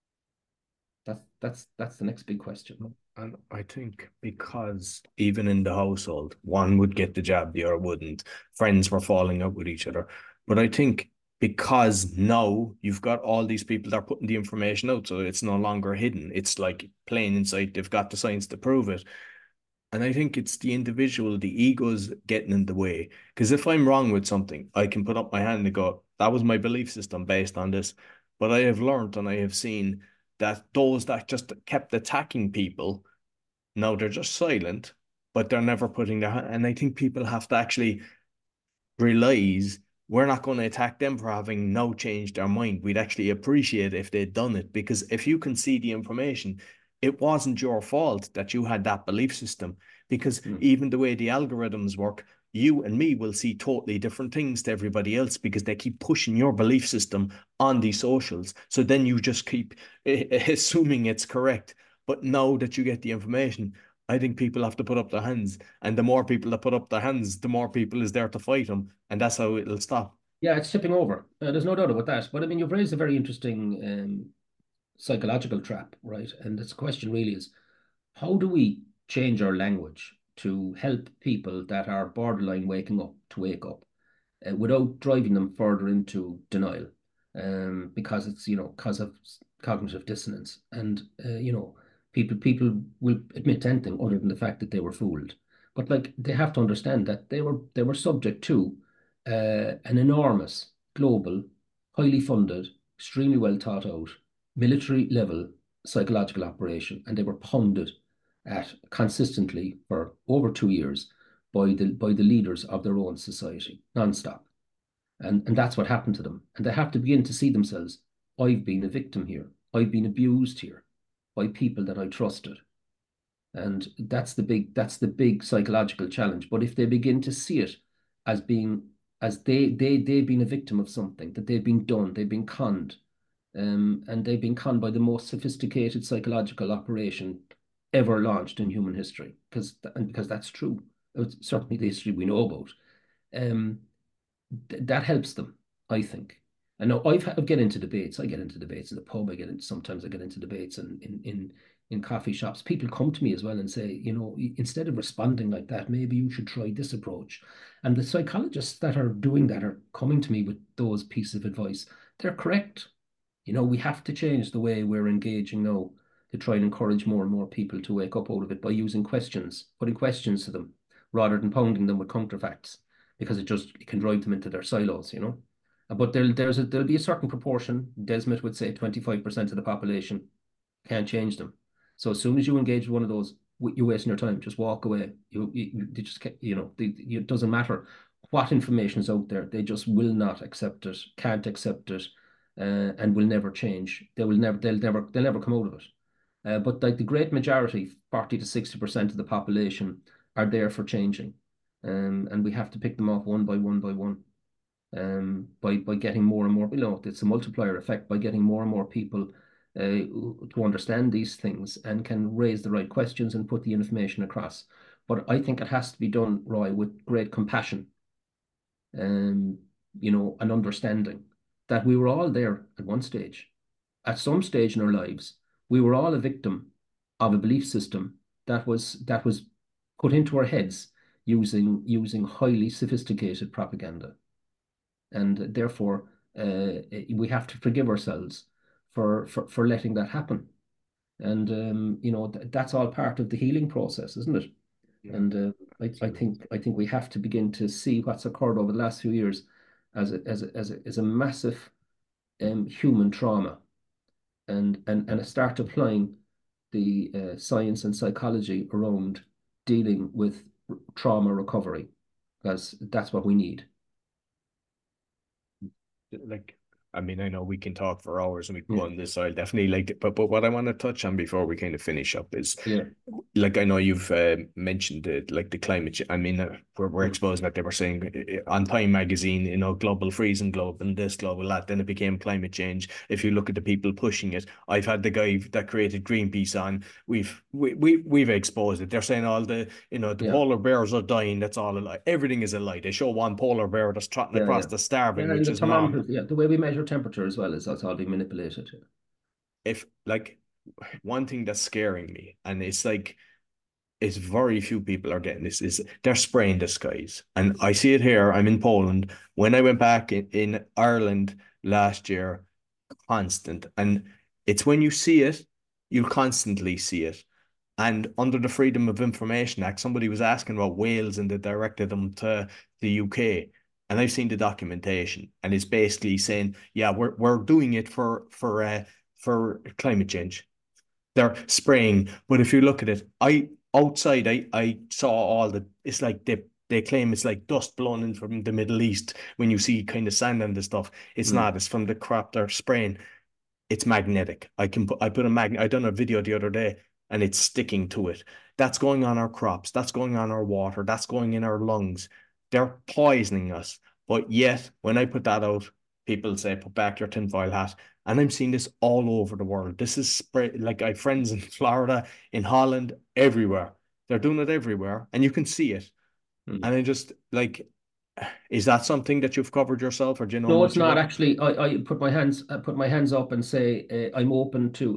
That's the next big question. And I think because even in the household, one would get the jab, the other wouldn't. Friends were falling out with each other. But I think because now you've got all these people that are putting the information out, so it's no longer hidden. It's like plain in sight. They've got the science to prove it. And I think it's the individual, the ego's getting in the way. Because if I'm wrong with something, I can put up my hand and go, that was my belief system based on this. But I have learned and I have seen that those that just kept attacking people, now they're just silent, but they're never putting their hand. And I think people have to actually realize we're not going to attack them for having now changed their mind. We'd actually appreciate if they'd done it, because if you can see the information, it wasn't your fault that you had that belief system. Because even the way the algorithms work, you and me will see totally different things to everybody else because they keep pushing your belief system on these socials. So then you just keep assuming it's correct. But now that you get the information, I think people have to put up their hands. And the more people that put up their hands, the more people is there to fight them. And that's how it'll stop. Yeah, it's tipping over. There's no doubt about that. But I mean, you've raised a very interesting psychological trap, right? And this question really is, how do we change our language to help people that are borderline waking up to wake up without driving them further into denial? Because it's, because of cognitive dissonance. And, people will admit to anything other than the fact that they were fooled. But like they have to understand that they were subject to an enormous, global, highly funded, extremely well thought out, military level psychological operation, and they were pounded at consistently for over 2 years by the leaders of their own society, non-stop. And that's what happened to them. And they have to begin to see themselves, I've been a victim here. I've been abused here by people that I trusted. And that's the big psychological challenge. But if they begin to see it as being as they've been a victim of something, that they've been done, they've been conned, and they've been conned by the most sophisticated psychological operation ever launched in human history, because that's true. It's certainly the history we know about. Um, that helps them, I think. I know I get into debates. I get into debates in the pub. Sometimes I get into debates in coffee shops. People come to me as well and say, instead of responding like that, maybe you should try this approach. And the psychologists that are doing that are coming to me with those pieces of advice. They're correct. We have to change the way we're engaging now to try and encourage more and more people to wake up out of it by using questions, putting questions to them, rather than pounding them with counterfacts, because it can drive them into their silos. But there'll be a certain proportion. Desmond would say 25% of the population can't change them. So as soon as you engage with one of those, you're wasting your time. Just walk away. They just it doesn't matter what information is out there. They just will not accept it, can't accept it, and will never change. They'll never come out of it. But like the great majority, 40 to 60% of the population are there for changing, and we have to pick them off one by one by one. By getting more and more, it's a multiplier effect by getting more and more people to understand these things and can raise the right questions and put the information across. But I think it has to be done, Roy, with great compassion, um, and understanding that we were all there at one stage. At some stage in our lives, we were all a victim of a belief system that was put into our heads using highly sophisticated propaganda, and therefore we have to forgive ourselves for letting that happen. And that's all part of the healing process, isn't it? Yeah, And I think we have to begin to see what's occurred over the last few years as a massive human trauma, and start applying the science and psychology around dealing with trauma recovery, because that's what we need. like, I mean, I know we can talk for hours and we can go Mm. on this. So I'll definitely like it. But what I want to touch on before we kind of finish up is, Yeah. like, I know you've mentioned it, like the climate. I mean, we're Mm. exposing that they were saying on Time magazine, global freezing globe and this global that. Then it became climate change. If you look at the people pushing it, I've had the guy that created Greenpeace on. We've exposed it. They're saying all the Yeah. polar bears are dying. That's all a lie. Everything is a lie. They show one polar bear that's trotting Yeah. across Yeah. the Yeah. starving, And which the is normal. thermometers, yeah, the way we measure temperature as well is that's all being manipulated. If like one thing that's scaring me, and it's like it's very few people are getting this, is they're spraying the skies. And I see it here. I'm in Poland. When I went back in Ireland last year, constant. And it's when you see it, you constantly see it. And under the Freedom of Information Act, somebody was asking about Wales and they directed them to the UK. And I've seen the documentation, and it's basically saying, yeah, we're doing it for climate change. They're spraying. But if you look at it, I saw all the, it's like they claim it's like dust blown in from the Middle East when you see kind of sand and the stuff. It's Mm. not, it's from the crap they're spraying. It's magnetic. I put a magnet, I done a video the other day, and it's sticking to it. That's going on our crops, that's going on our water, that's going in our lungs. They're poisoning us. But yet, when I put that out, people say, put back your tinfoil hat. And I'm seeing this all over the world. This is spread, like I have friends in Florida, in Holland, everywhere. They're doing it everywhere, and you can see it. Mm. And I just like, is that something that you've covered yourself, or do you know No, it's much not about? actually. I put my hands up and say I'm open to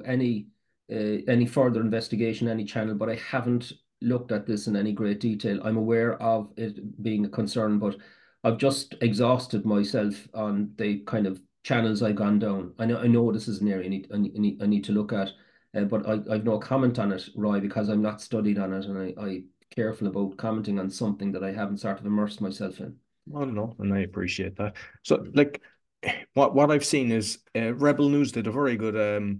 any further investigation, any channel, but I haven't looked at this in any great detail. I'm aware of it being a concern, but I've just exhausted myself on the kind of channels I've gone down. I know this is an area I need to look at, but I've no comment on it, Roy, because I'm not studied on it, and I careful about commenting on something that I haven't sort of immersed myself in. Well, no, and I appreciate that. So, like, what I've seen is Rebel News did a very good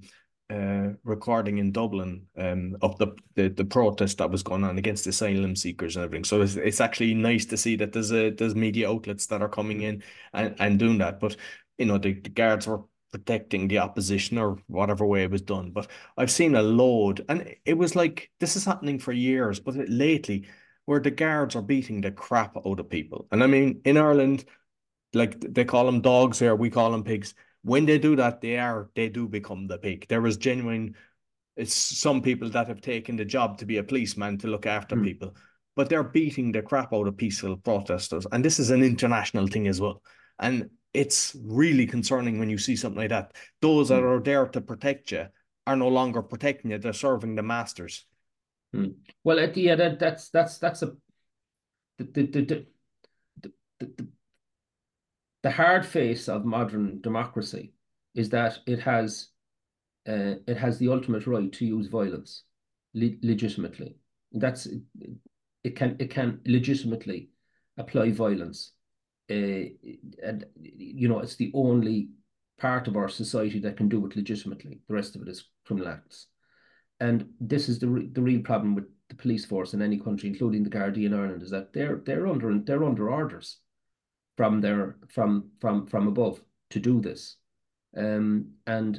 recording in Dublin of the protest that was going on against asylum seekers and everything. So it's actually nice to see that there's media outlets that are coming in and doing that. But the guards were protecting the opposition or whatever way it was done. But I've seen a load, and it was like this is happening for years, but lately where the guards are beating the crap out of people. And I mean, in Ireland, like they call them dogs here, we call them pigs. When they do that, they do become the pig. There is genuine, it's some people that have taken the job to be a policeman to look after Mm. people, but they're beating the crap out of peaceful protesters. And this is an international thing as well. And it's really concerning when you see something like that. Those that Mm. are there to protect you are no longer protecting you, they're serving the masters. Mm. Well, yeah, that's a the the, the, the, the the hard face of modern democracy is that it has the ultimate right to use violence legitimately. That's it can legitimately apply violence, and it's the only part of our society that can do it legitimately. The rest of it is criminal acts. And this is the real problem with the police force in any country, including the Gardaí in Ireland, is that they're under orders from from above to do this. And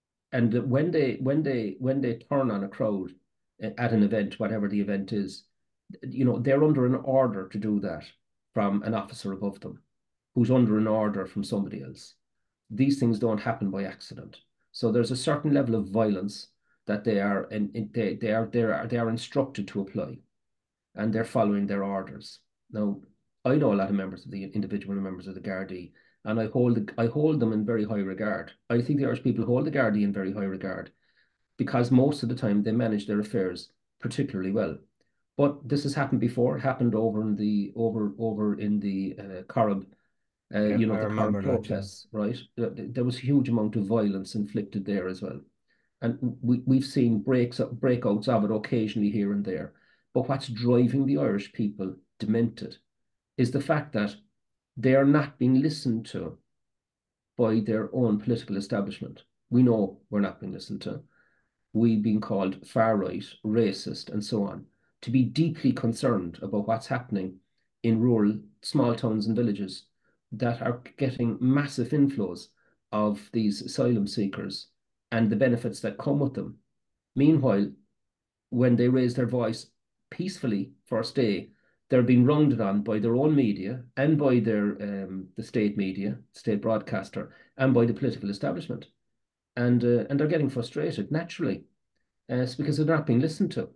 when they turn on a crowd at an event, whatever the event is, they're under an order to do that from an officer above them, who's under an order from somebody else. These things don't happen by accident. So there's a certain level of violence that they are instructed to apply, and they're following their orders. Now, I know a lot of members of the individual members of the Gardaí, and I hold them in very high regard. I think the Irish people hold the Gardaí in very high regard because most of the time they manage their affairs particularly well. But this has happened before. It happened over in the Corrib, Yeah, I the Corrib remember that. Yeah. protests, right? There was a huge amount of violence inflicted there as well, and we've seen breakouts of it occasionally here and there. But what's driving the Irish people demented is the fact that they are not being listened to by their own political establishment. We know we're not being listened to. We've been called far right, racist, and so on. To be deeply concerned about what's happening in rural small towns and villages, that are getting massive inflows of these asylum seekers and the benefits that come with them. Meanwhile, when they raise their voice peacefully for a stay, they're being rounded on by their own media and by the state media, state broadcaster, and by the political establishment, and they're getting frustrated naturally. It's because they're not being listened to,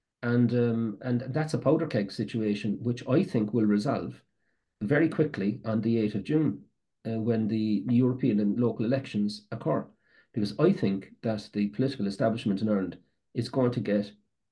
and that's a powder keg situation, which I think will resolve very quickly on the 8th of June, when the European and local elections occur, because I think that the political establishment in Ireland is going to get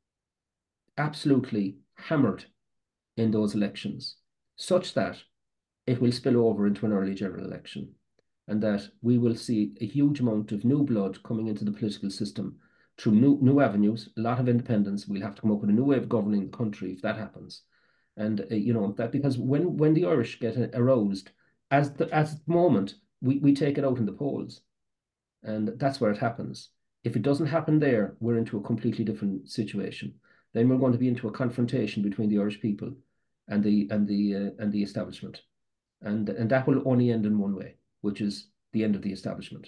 absolutely hammered in those elections, such that it will spill over into an early general election, and that we will see a huge amount of new blood coming into the political system through new avenues, a lot of independence. We'll have to come up with a new way of governing the country if that happens. And that, because when the Irish get aroused, as the moment, we take it out in the polls, and that's where it happens. If it doesn't happen there, we're into a completely different situation. Then we're going to be into a confrontation between the Irish people and the establishment, and that will only end in one way, which is the end of the establishment.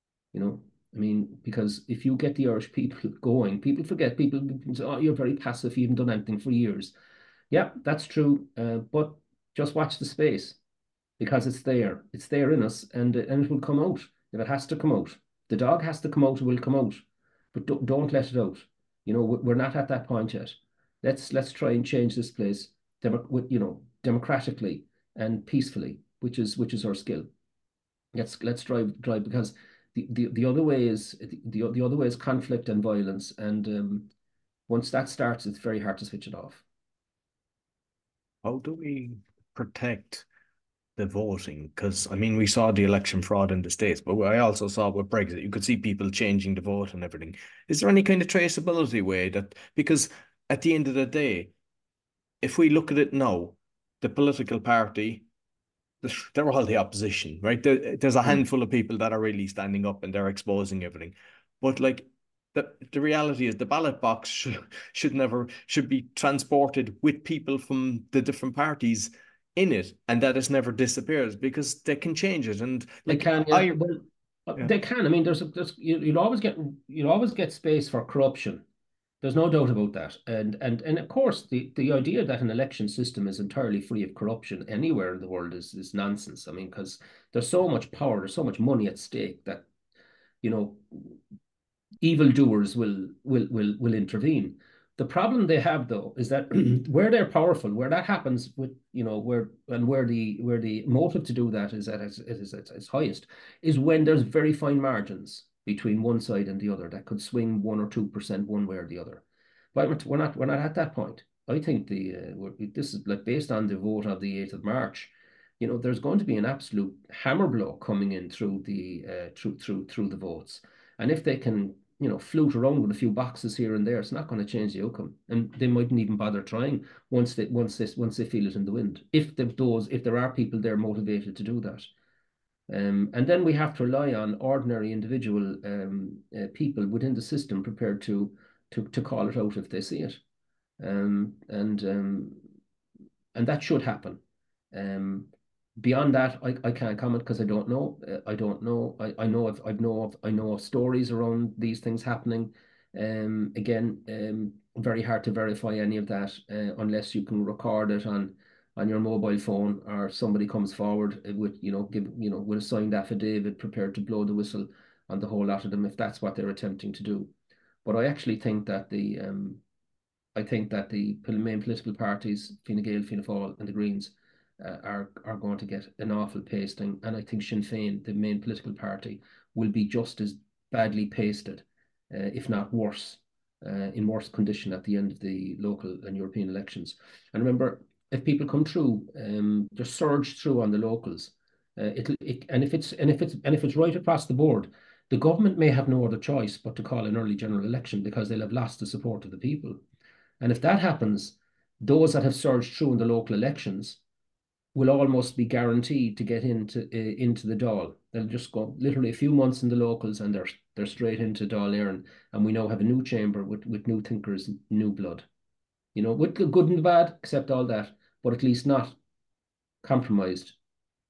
I mean, because if you get the Irish people going, people forget. People say, "Oh, you're very passive. You haven't done anything for years." Yeah, that's true. But just watch the space, because it's there. It's there in us, and it will come out if it has to come out. The dog has to come out. It will come out, but don't let it out. We're not at that point yet. Let's try and change this place, democratically and peacefully, which is our skill. Let's drive, because the other way is the other way is conflict and violence, and once that starts, it's very hard to switch it off. How do we protect the voting? Because I mean, we saw the election fraud in the States, but I also saw with Brexit, you could see people changing the vote and everything. Is there any kind of traceability way that, because at the end of the day, if we look at it now, the political party, they're all the opposition, right? There's a Mm. handful of people that are really standing up and they're exposing everything. But like the reality is the ballot box should be transported with people from the different parties in it, and that it never disappears because they can change it. And They like can, yeah. I Well, yeah. they can. I mean, you'll always get space for corruption. There's no doubt about that. And of course, the idea that an election system is entirely free of corruption anywhere in the world is nonsense. I mean, because there's so much power, there's so much money at stake that you know evildoers will intervene. The problem they have, though, is that where they're powerful, where that happens with where the motive to do that is at its highest, is when there's very fine margins between one side and the other that could swing 1 or 2% one way or the other. But we're not at that point. I think this is like based on the vote of the 8th of March. There's going to be an absolute hammer blow coming in through the votes, and if they can float around with a few boxes here and there, it's not going to change the outcome, and they mightn't even bother trying once they feel it in the wind. If there are people there motivated to do that, and then we have to rely on ordinary individual people within the system prepared to call it out if they see it, um, and um, and that should happen. Um, Beyond that, I can't comment because I don't know. I don't know. I know of stories around these things happening. Again, very hard to verify any of that unless you can record it on your mobile phone, or somebody comes forward with with a signed affidavit prepared to blow the whistle on the whole lot of them if that's what they're attempting to do. But I actually think that the main political parties, Fine Gael, Fianna Fáil, and the Greens, are going to get an awful pasting, and I think Sinn Féin, the main political party, will be just as badly pasted, if not worse, in worse condition at the end of the local and European elections. And remember, if people come through, just surge through on the locals, and if it's right across the board, the government may have no other choice but to call an early general election because they'll have lost the support of the people. And if that happens, those that have surged through in the local elections will almost be guaranteed to get into the Dáil. They'll just go literally a few months in the locals, and they're straight into Dáil Éireann, and we now have a new chamber with new thinkers, new blood. With the good and the bad, except all that, but at least not compromised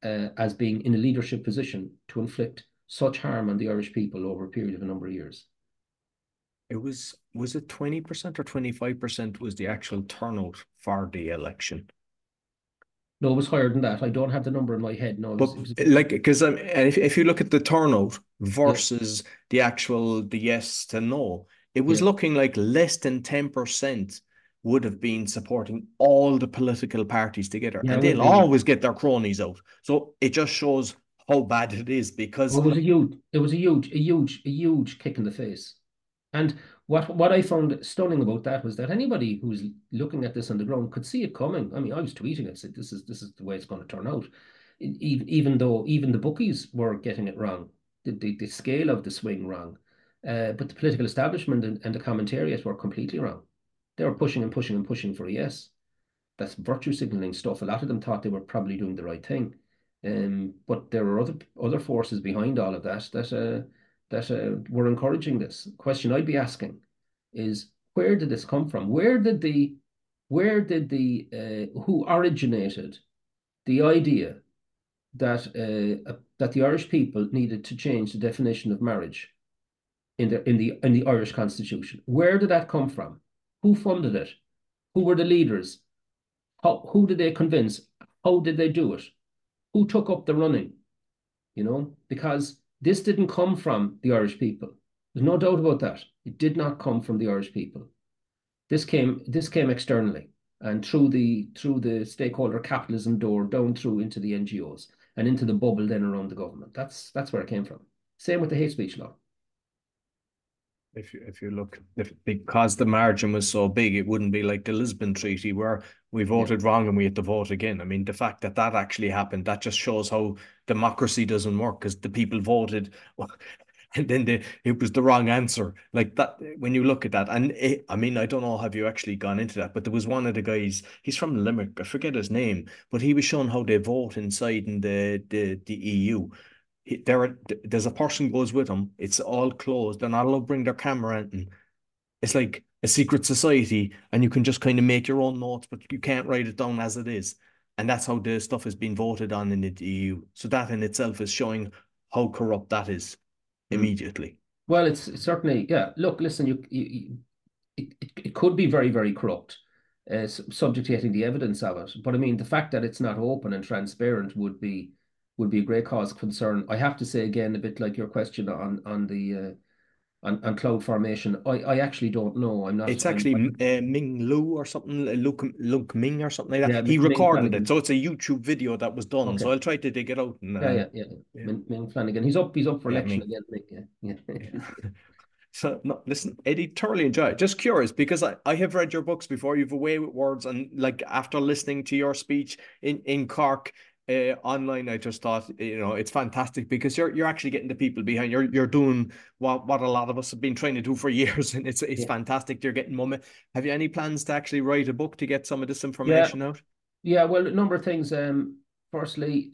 as being in a leadership position to inflict such harm on the Irish people over a period of a number of years. It was it 20% or 25% was the actual turnout for the election? No, it was higher than that. I don't have the number in my head. No, But it was like, because if you look at the turnout yeah, versus the yes to no, it was yeah, looking like less than 10% would have been supporting all the political parties together, yeah, and it would have they'll been. always get their cronies out. So it just shows how bad it is Oh, because it was a huge kick in the face. And what I found stunning about that was that anybody who's looking at this on the ground could see it coming. I mean, I was tweeting it, said this is the way it's going to turn out. Even though even the bookies were getting it wrong, the scale of the swing wrong. But the political establishment and the commentariat were completely wrong. They were pushing and pushing and pushing for a yes. That's virtue signaling stuff. A lot of them thought they were probably doing the right thing. But there were other forces behind all of that were encouraging this. Question I'd be asking is, where did this come from? Where did the who originated the idea that the Irish people needed to change the definition of marriage in the Irish Constitution? Where did that come from? Who funded it? Who were the leaders? Who did they convince? How did they do it? Who took up the running? Because this didn't come from the Irish people. There's no doubt about that. It did not come from the Irish people. This came externally and through the stakeholder capitalism door down through into the NGOs and into the bubble then around the government. That's where it came from. Same with the hate speech law. if you look, because the margin was so big, it wouldn't be like the Lisbon Treaty where we Yeah, voted wrong and we had to vote again. I mean, the fact that that actually happened, that just shows how democracy doesn't work because the people voted and then it was the wrong answer. Like that, when you look at that, and I mean, I don't know, have you actually gone into that? But there was one of the guys, he's from Limerick, I forget his name, but he was showing how they vote inside in the EU. There's a person goes with them. It's all closed. They're not allowed to bring their camera in. And it's like a secret society, and you can just kind of make your own notes, but you can't write it down as it is. And that's how the stuff is being voted on in the EU. So that in itself is showing how corrupt that is Mm. immediately. Well, it's certainly, yeah. Look, listen, it could be very, very corrupt, subjecting the evidence of it. But I mean, the fact that it's not open and transparent would be a great cause of concern. I have to say again, a bit like your question on cloud formation. I actually don't know. I'm not. It's actually Ming Lu or something, Luke Ming or something like that. Yeah, He Ming recorded it, Flanagan. so it's a YouTube video that was done. So Okay. I'll try to dig it out and Yeah, yeah, yeah. yeah, Ming Flanagan. He's up for yeah, election Ming. again. Ming, yeah, Yeah. yeah. So no, listen, Eddie, thoroughly enjoy it. Just curious because I have read your books before. You've a way with words, and like after listening to your speech in Cork online, I just thought it's fantastic because you're actually getting the people behind. You're doing what a lot of us have been trying to do for years, and it's Yeah. fantastic. You're getting moment. Have you any plans to actually write a book to get some of this Yeah, information out? yeah. Well, a number of things. Firstly,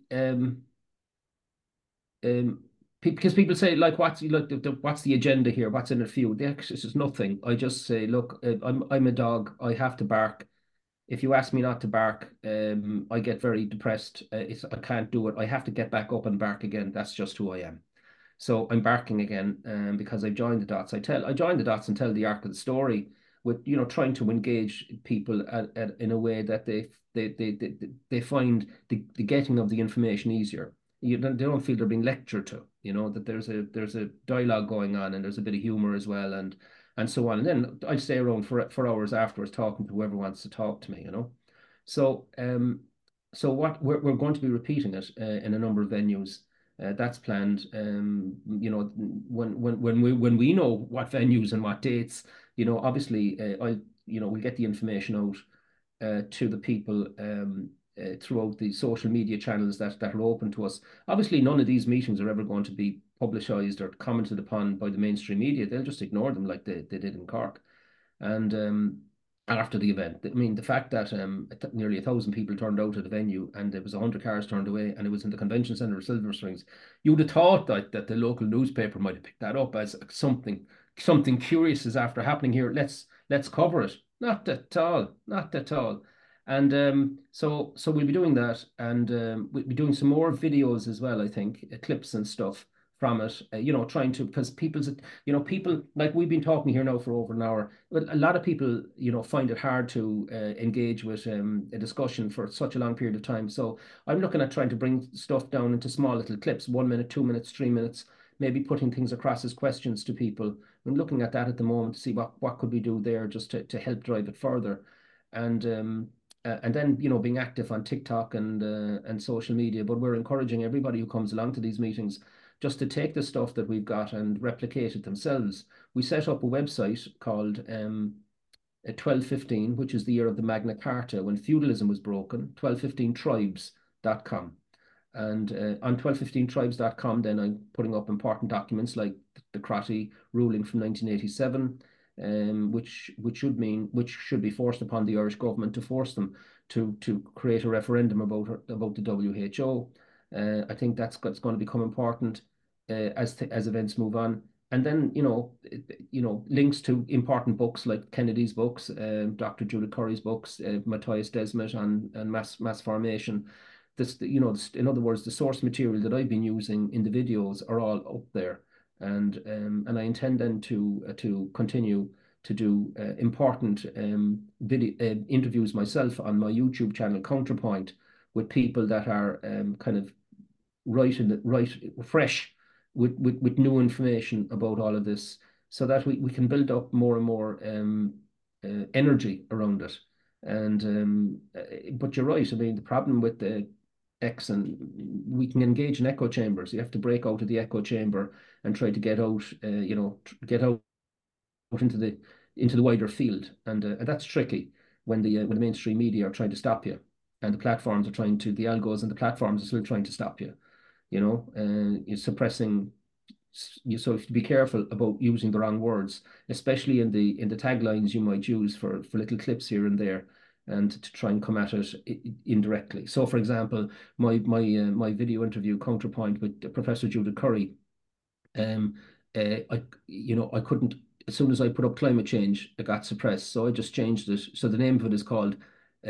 because people say like, what's the agenda here? What's in it for you? This is nothing. I just say, look, I'm a dog. I have to bark. If you ask me not to bark, I get very depressed. I can't do it. I have to get back up and bark again. That's just who I am. So I'm barking again, because I've joined the dots. I join the dots and tell the arc of the story with trying to engage people in a way that they find the getting of the information easier. They don't feel they're being lectured to. That there's a dialogue going on and there's a bit of humor as well and so on. And then I stay around for hours afterwards talking to whoever wants to talk to me. So what we're going to be repeating it in a number of venues. That's planned. When we know what venues and what dates, obviously, we get the information out to the people throughout the social media channels that are open to us. Obviously, none of these meetings are ever going to be publicized or commented upon by the mainstream media. They'll just ignore them like they did in Cork. And after the event, I mean, the fact that nearly 1,000 people turned out at the venue and there was 100 cars turned away and it was in the convention centre of Silver Springs, you would have thought that the local newspaper might have picked that up as something curious is after happening here. Let's cover it. Not at all. Not at all. And so we'll be doing that, and we'll be doing some more videos as well, I think, clips and stuff from it, trying to, because people, like we've been talking here now for over an hour, but a lot of people, find it hard to engage with a discussion for such a long period of time. So I'm looking at trying to bring stuff down into small little clips, 1 minute, 2 minutes, 3 minutes, maybe putting things across as questions to people. I'm looking at that at the moment to see what could we do there just to help drive it further. And then being active on TikTok and social media. But we're encouraging everybody who comes along to these meetings just to take the stuff that we've got and replicate it themselves. We set up a website called 1215, which is the year of the Magna Carta when feudalism was broken, 1215tribes.com. And on 1215tribes.com, then I'm putting up important documents like the Crotty ruling from 1987, which should be forced upon the Irish government to force them to create a referendum about the WHO. I think that's going to become important as events move on. And then links to important books like Kennedy's books, Dr. Judith Curry's books, Matthias Desmet on mass formation. In other words, the source material that I've been using in the videos are all up there. And I intend then to continue to do important video interviews myself on my YouTube channel Counterpoint with people that are kind of fresh with new information about all of this, so that we can build up more and more energy around it. And but you're right. I mean, the problem with the X, and we can engage in echo chambers. You have to break out of the echo chamber and try to get out, get out into the wider field, and that's tricky when the mainstream media are trying to stop you, and the algos and the platforms are still trying to stop you. You're suppressing. So you have to be careful about using the wrong words, especially in the taglines you might use for little clips here and there, and to try and come at it indirectly. So, for example, my video interview Counterpoint with Professor Judith Curry, I couldn't. As soon as I put up climate change, it got suppressed. So I just changed it. So the name of it is called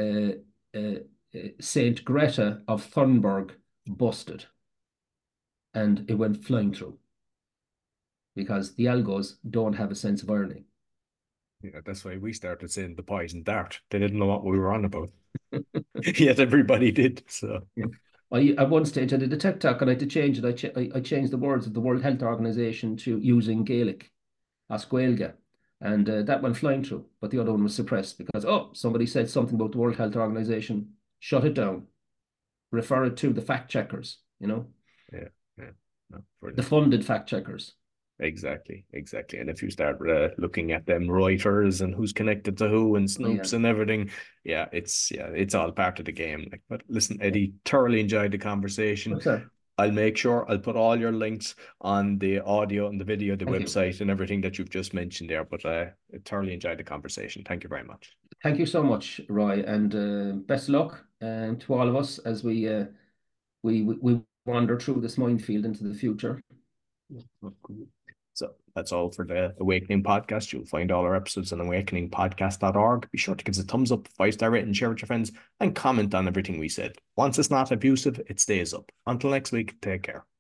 Saint Greta of Thunberg Busted, and it went flying through because the algos don't have a sense of irony. Yeah, that's why we started saying the poison dart. They didn't know what we were on about. Yet everybody did. So at one stage I did a TikTok and I had to change it. I changed the words of the World Health Organization to using Gaelic, as Gaeilge, and that went flying through. But the other one was suppressed because somebody said something about the World Health Organization. Shut it down. Refer it to the fact checkers. Yeah. No, the funded fact checkers. Exactly. And if you start looking at them Reuters and who's connected to who and Snopes and everything, it's all part of the game. But listen, Eddie, thoroughly enjoyed the conversation. I'll make sure I'll put all your links on the audio and the video, the website and everything that you've just mentioned there. But I thoroughly enjoyed the conversation. Thank you very much. Thank you so much, Roy, and best luck to all of us as we wander through this minefield into the future. So that's all for the Awakening Podcast. You'll find all our episodes on awakeningpodcast.org. Be sure to give us a thumbs up, 5-star rating, share with your friends, and comment on everything we said. Once it's not abusive, it stays up. Until next week, take care.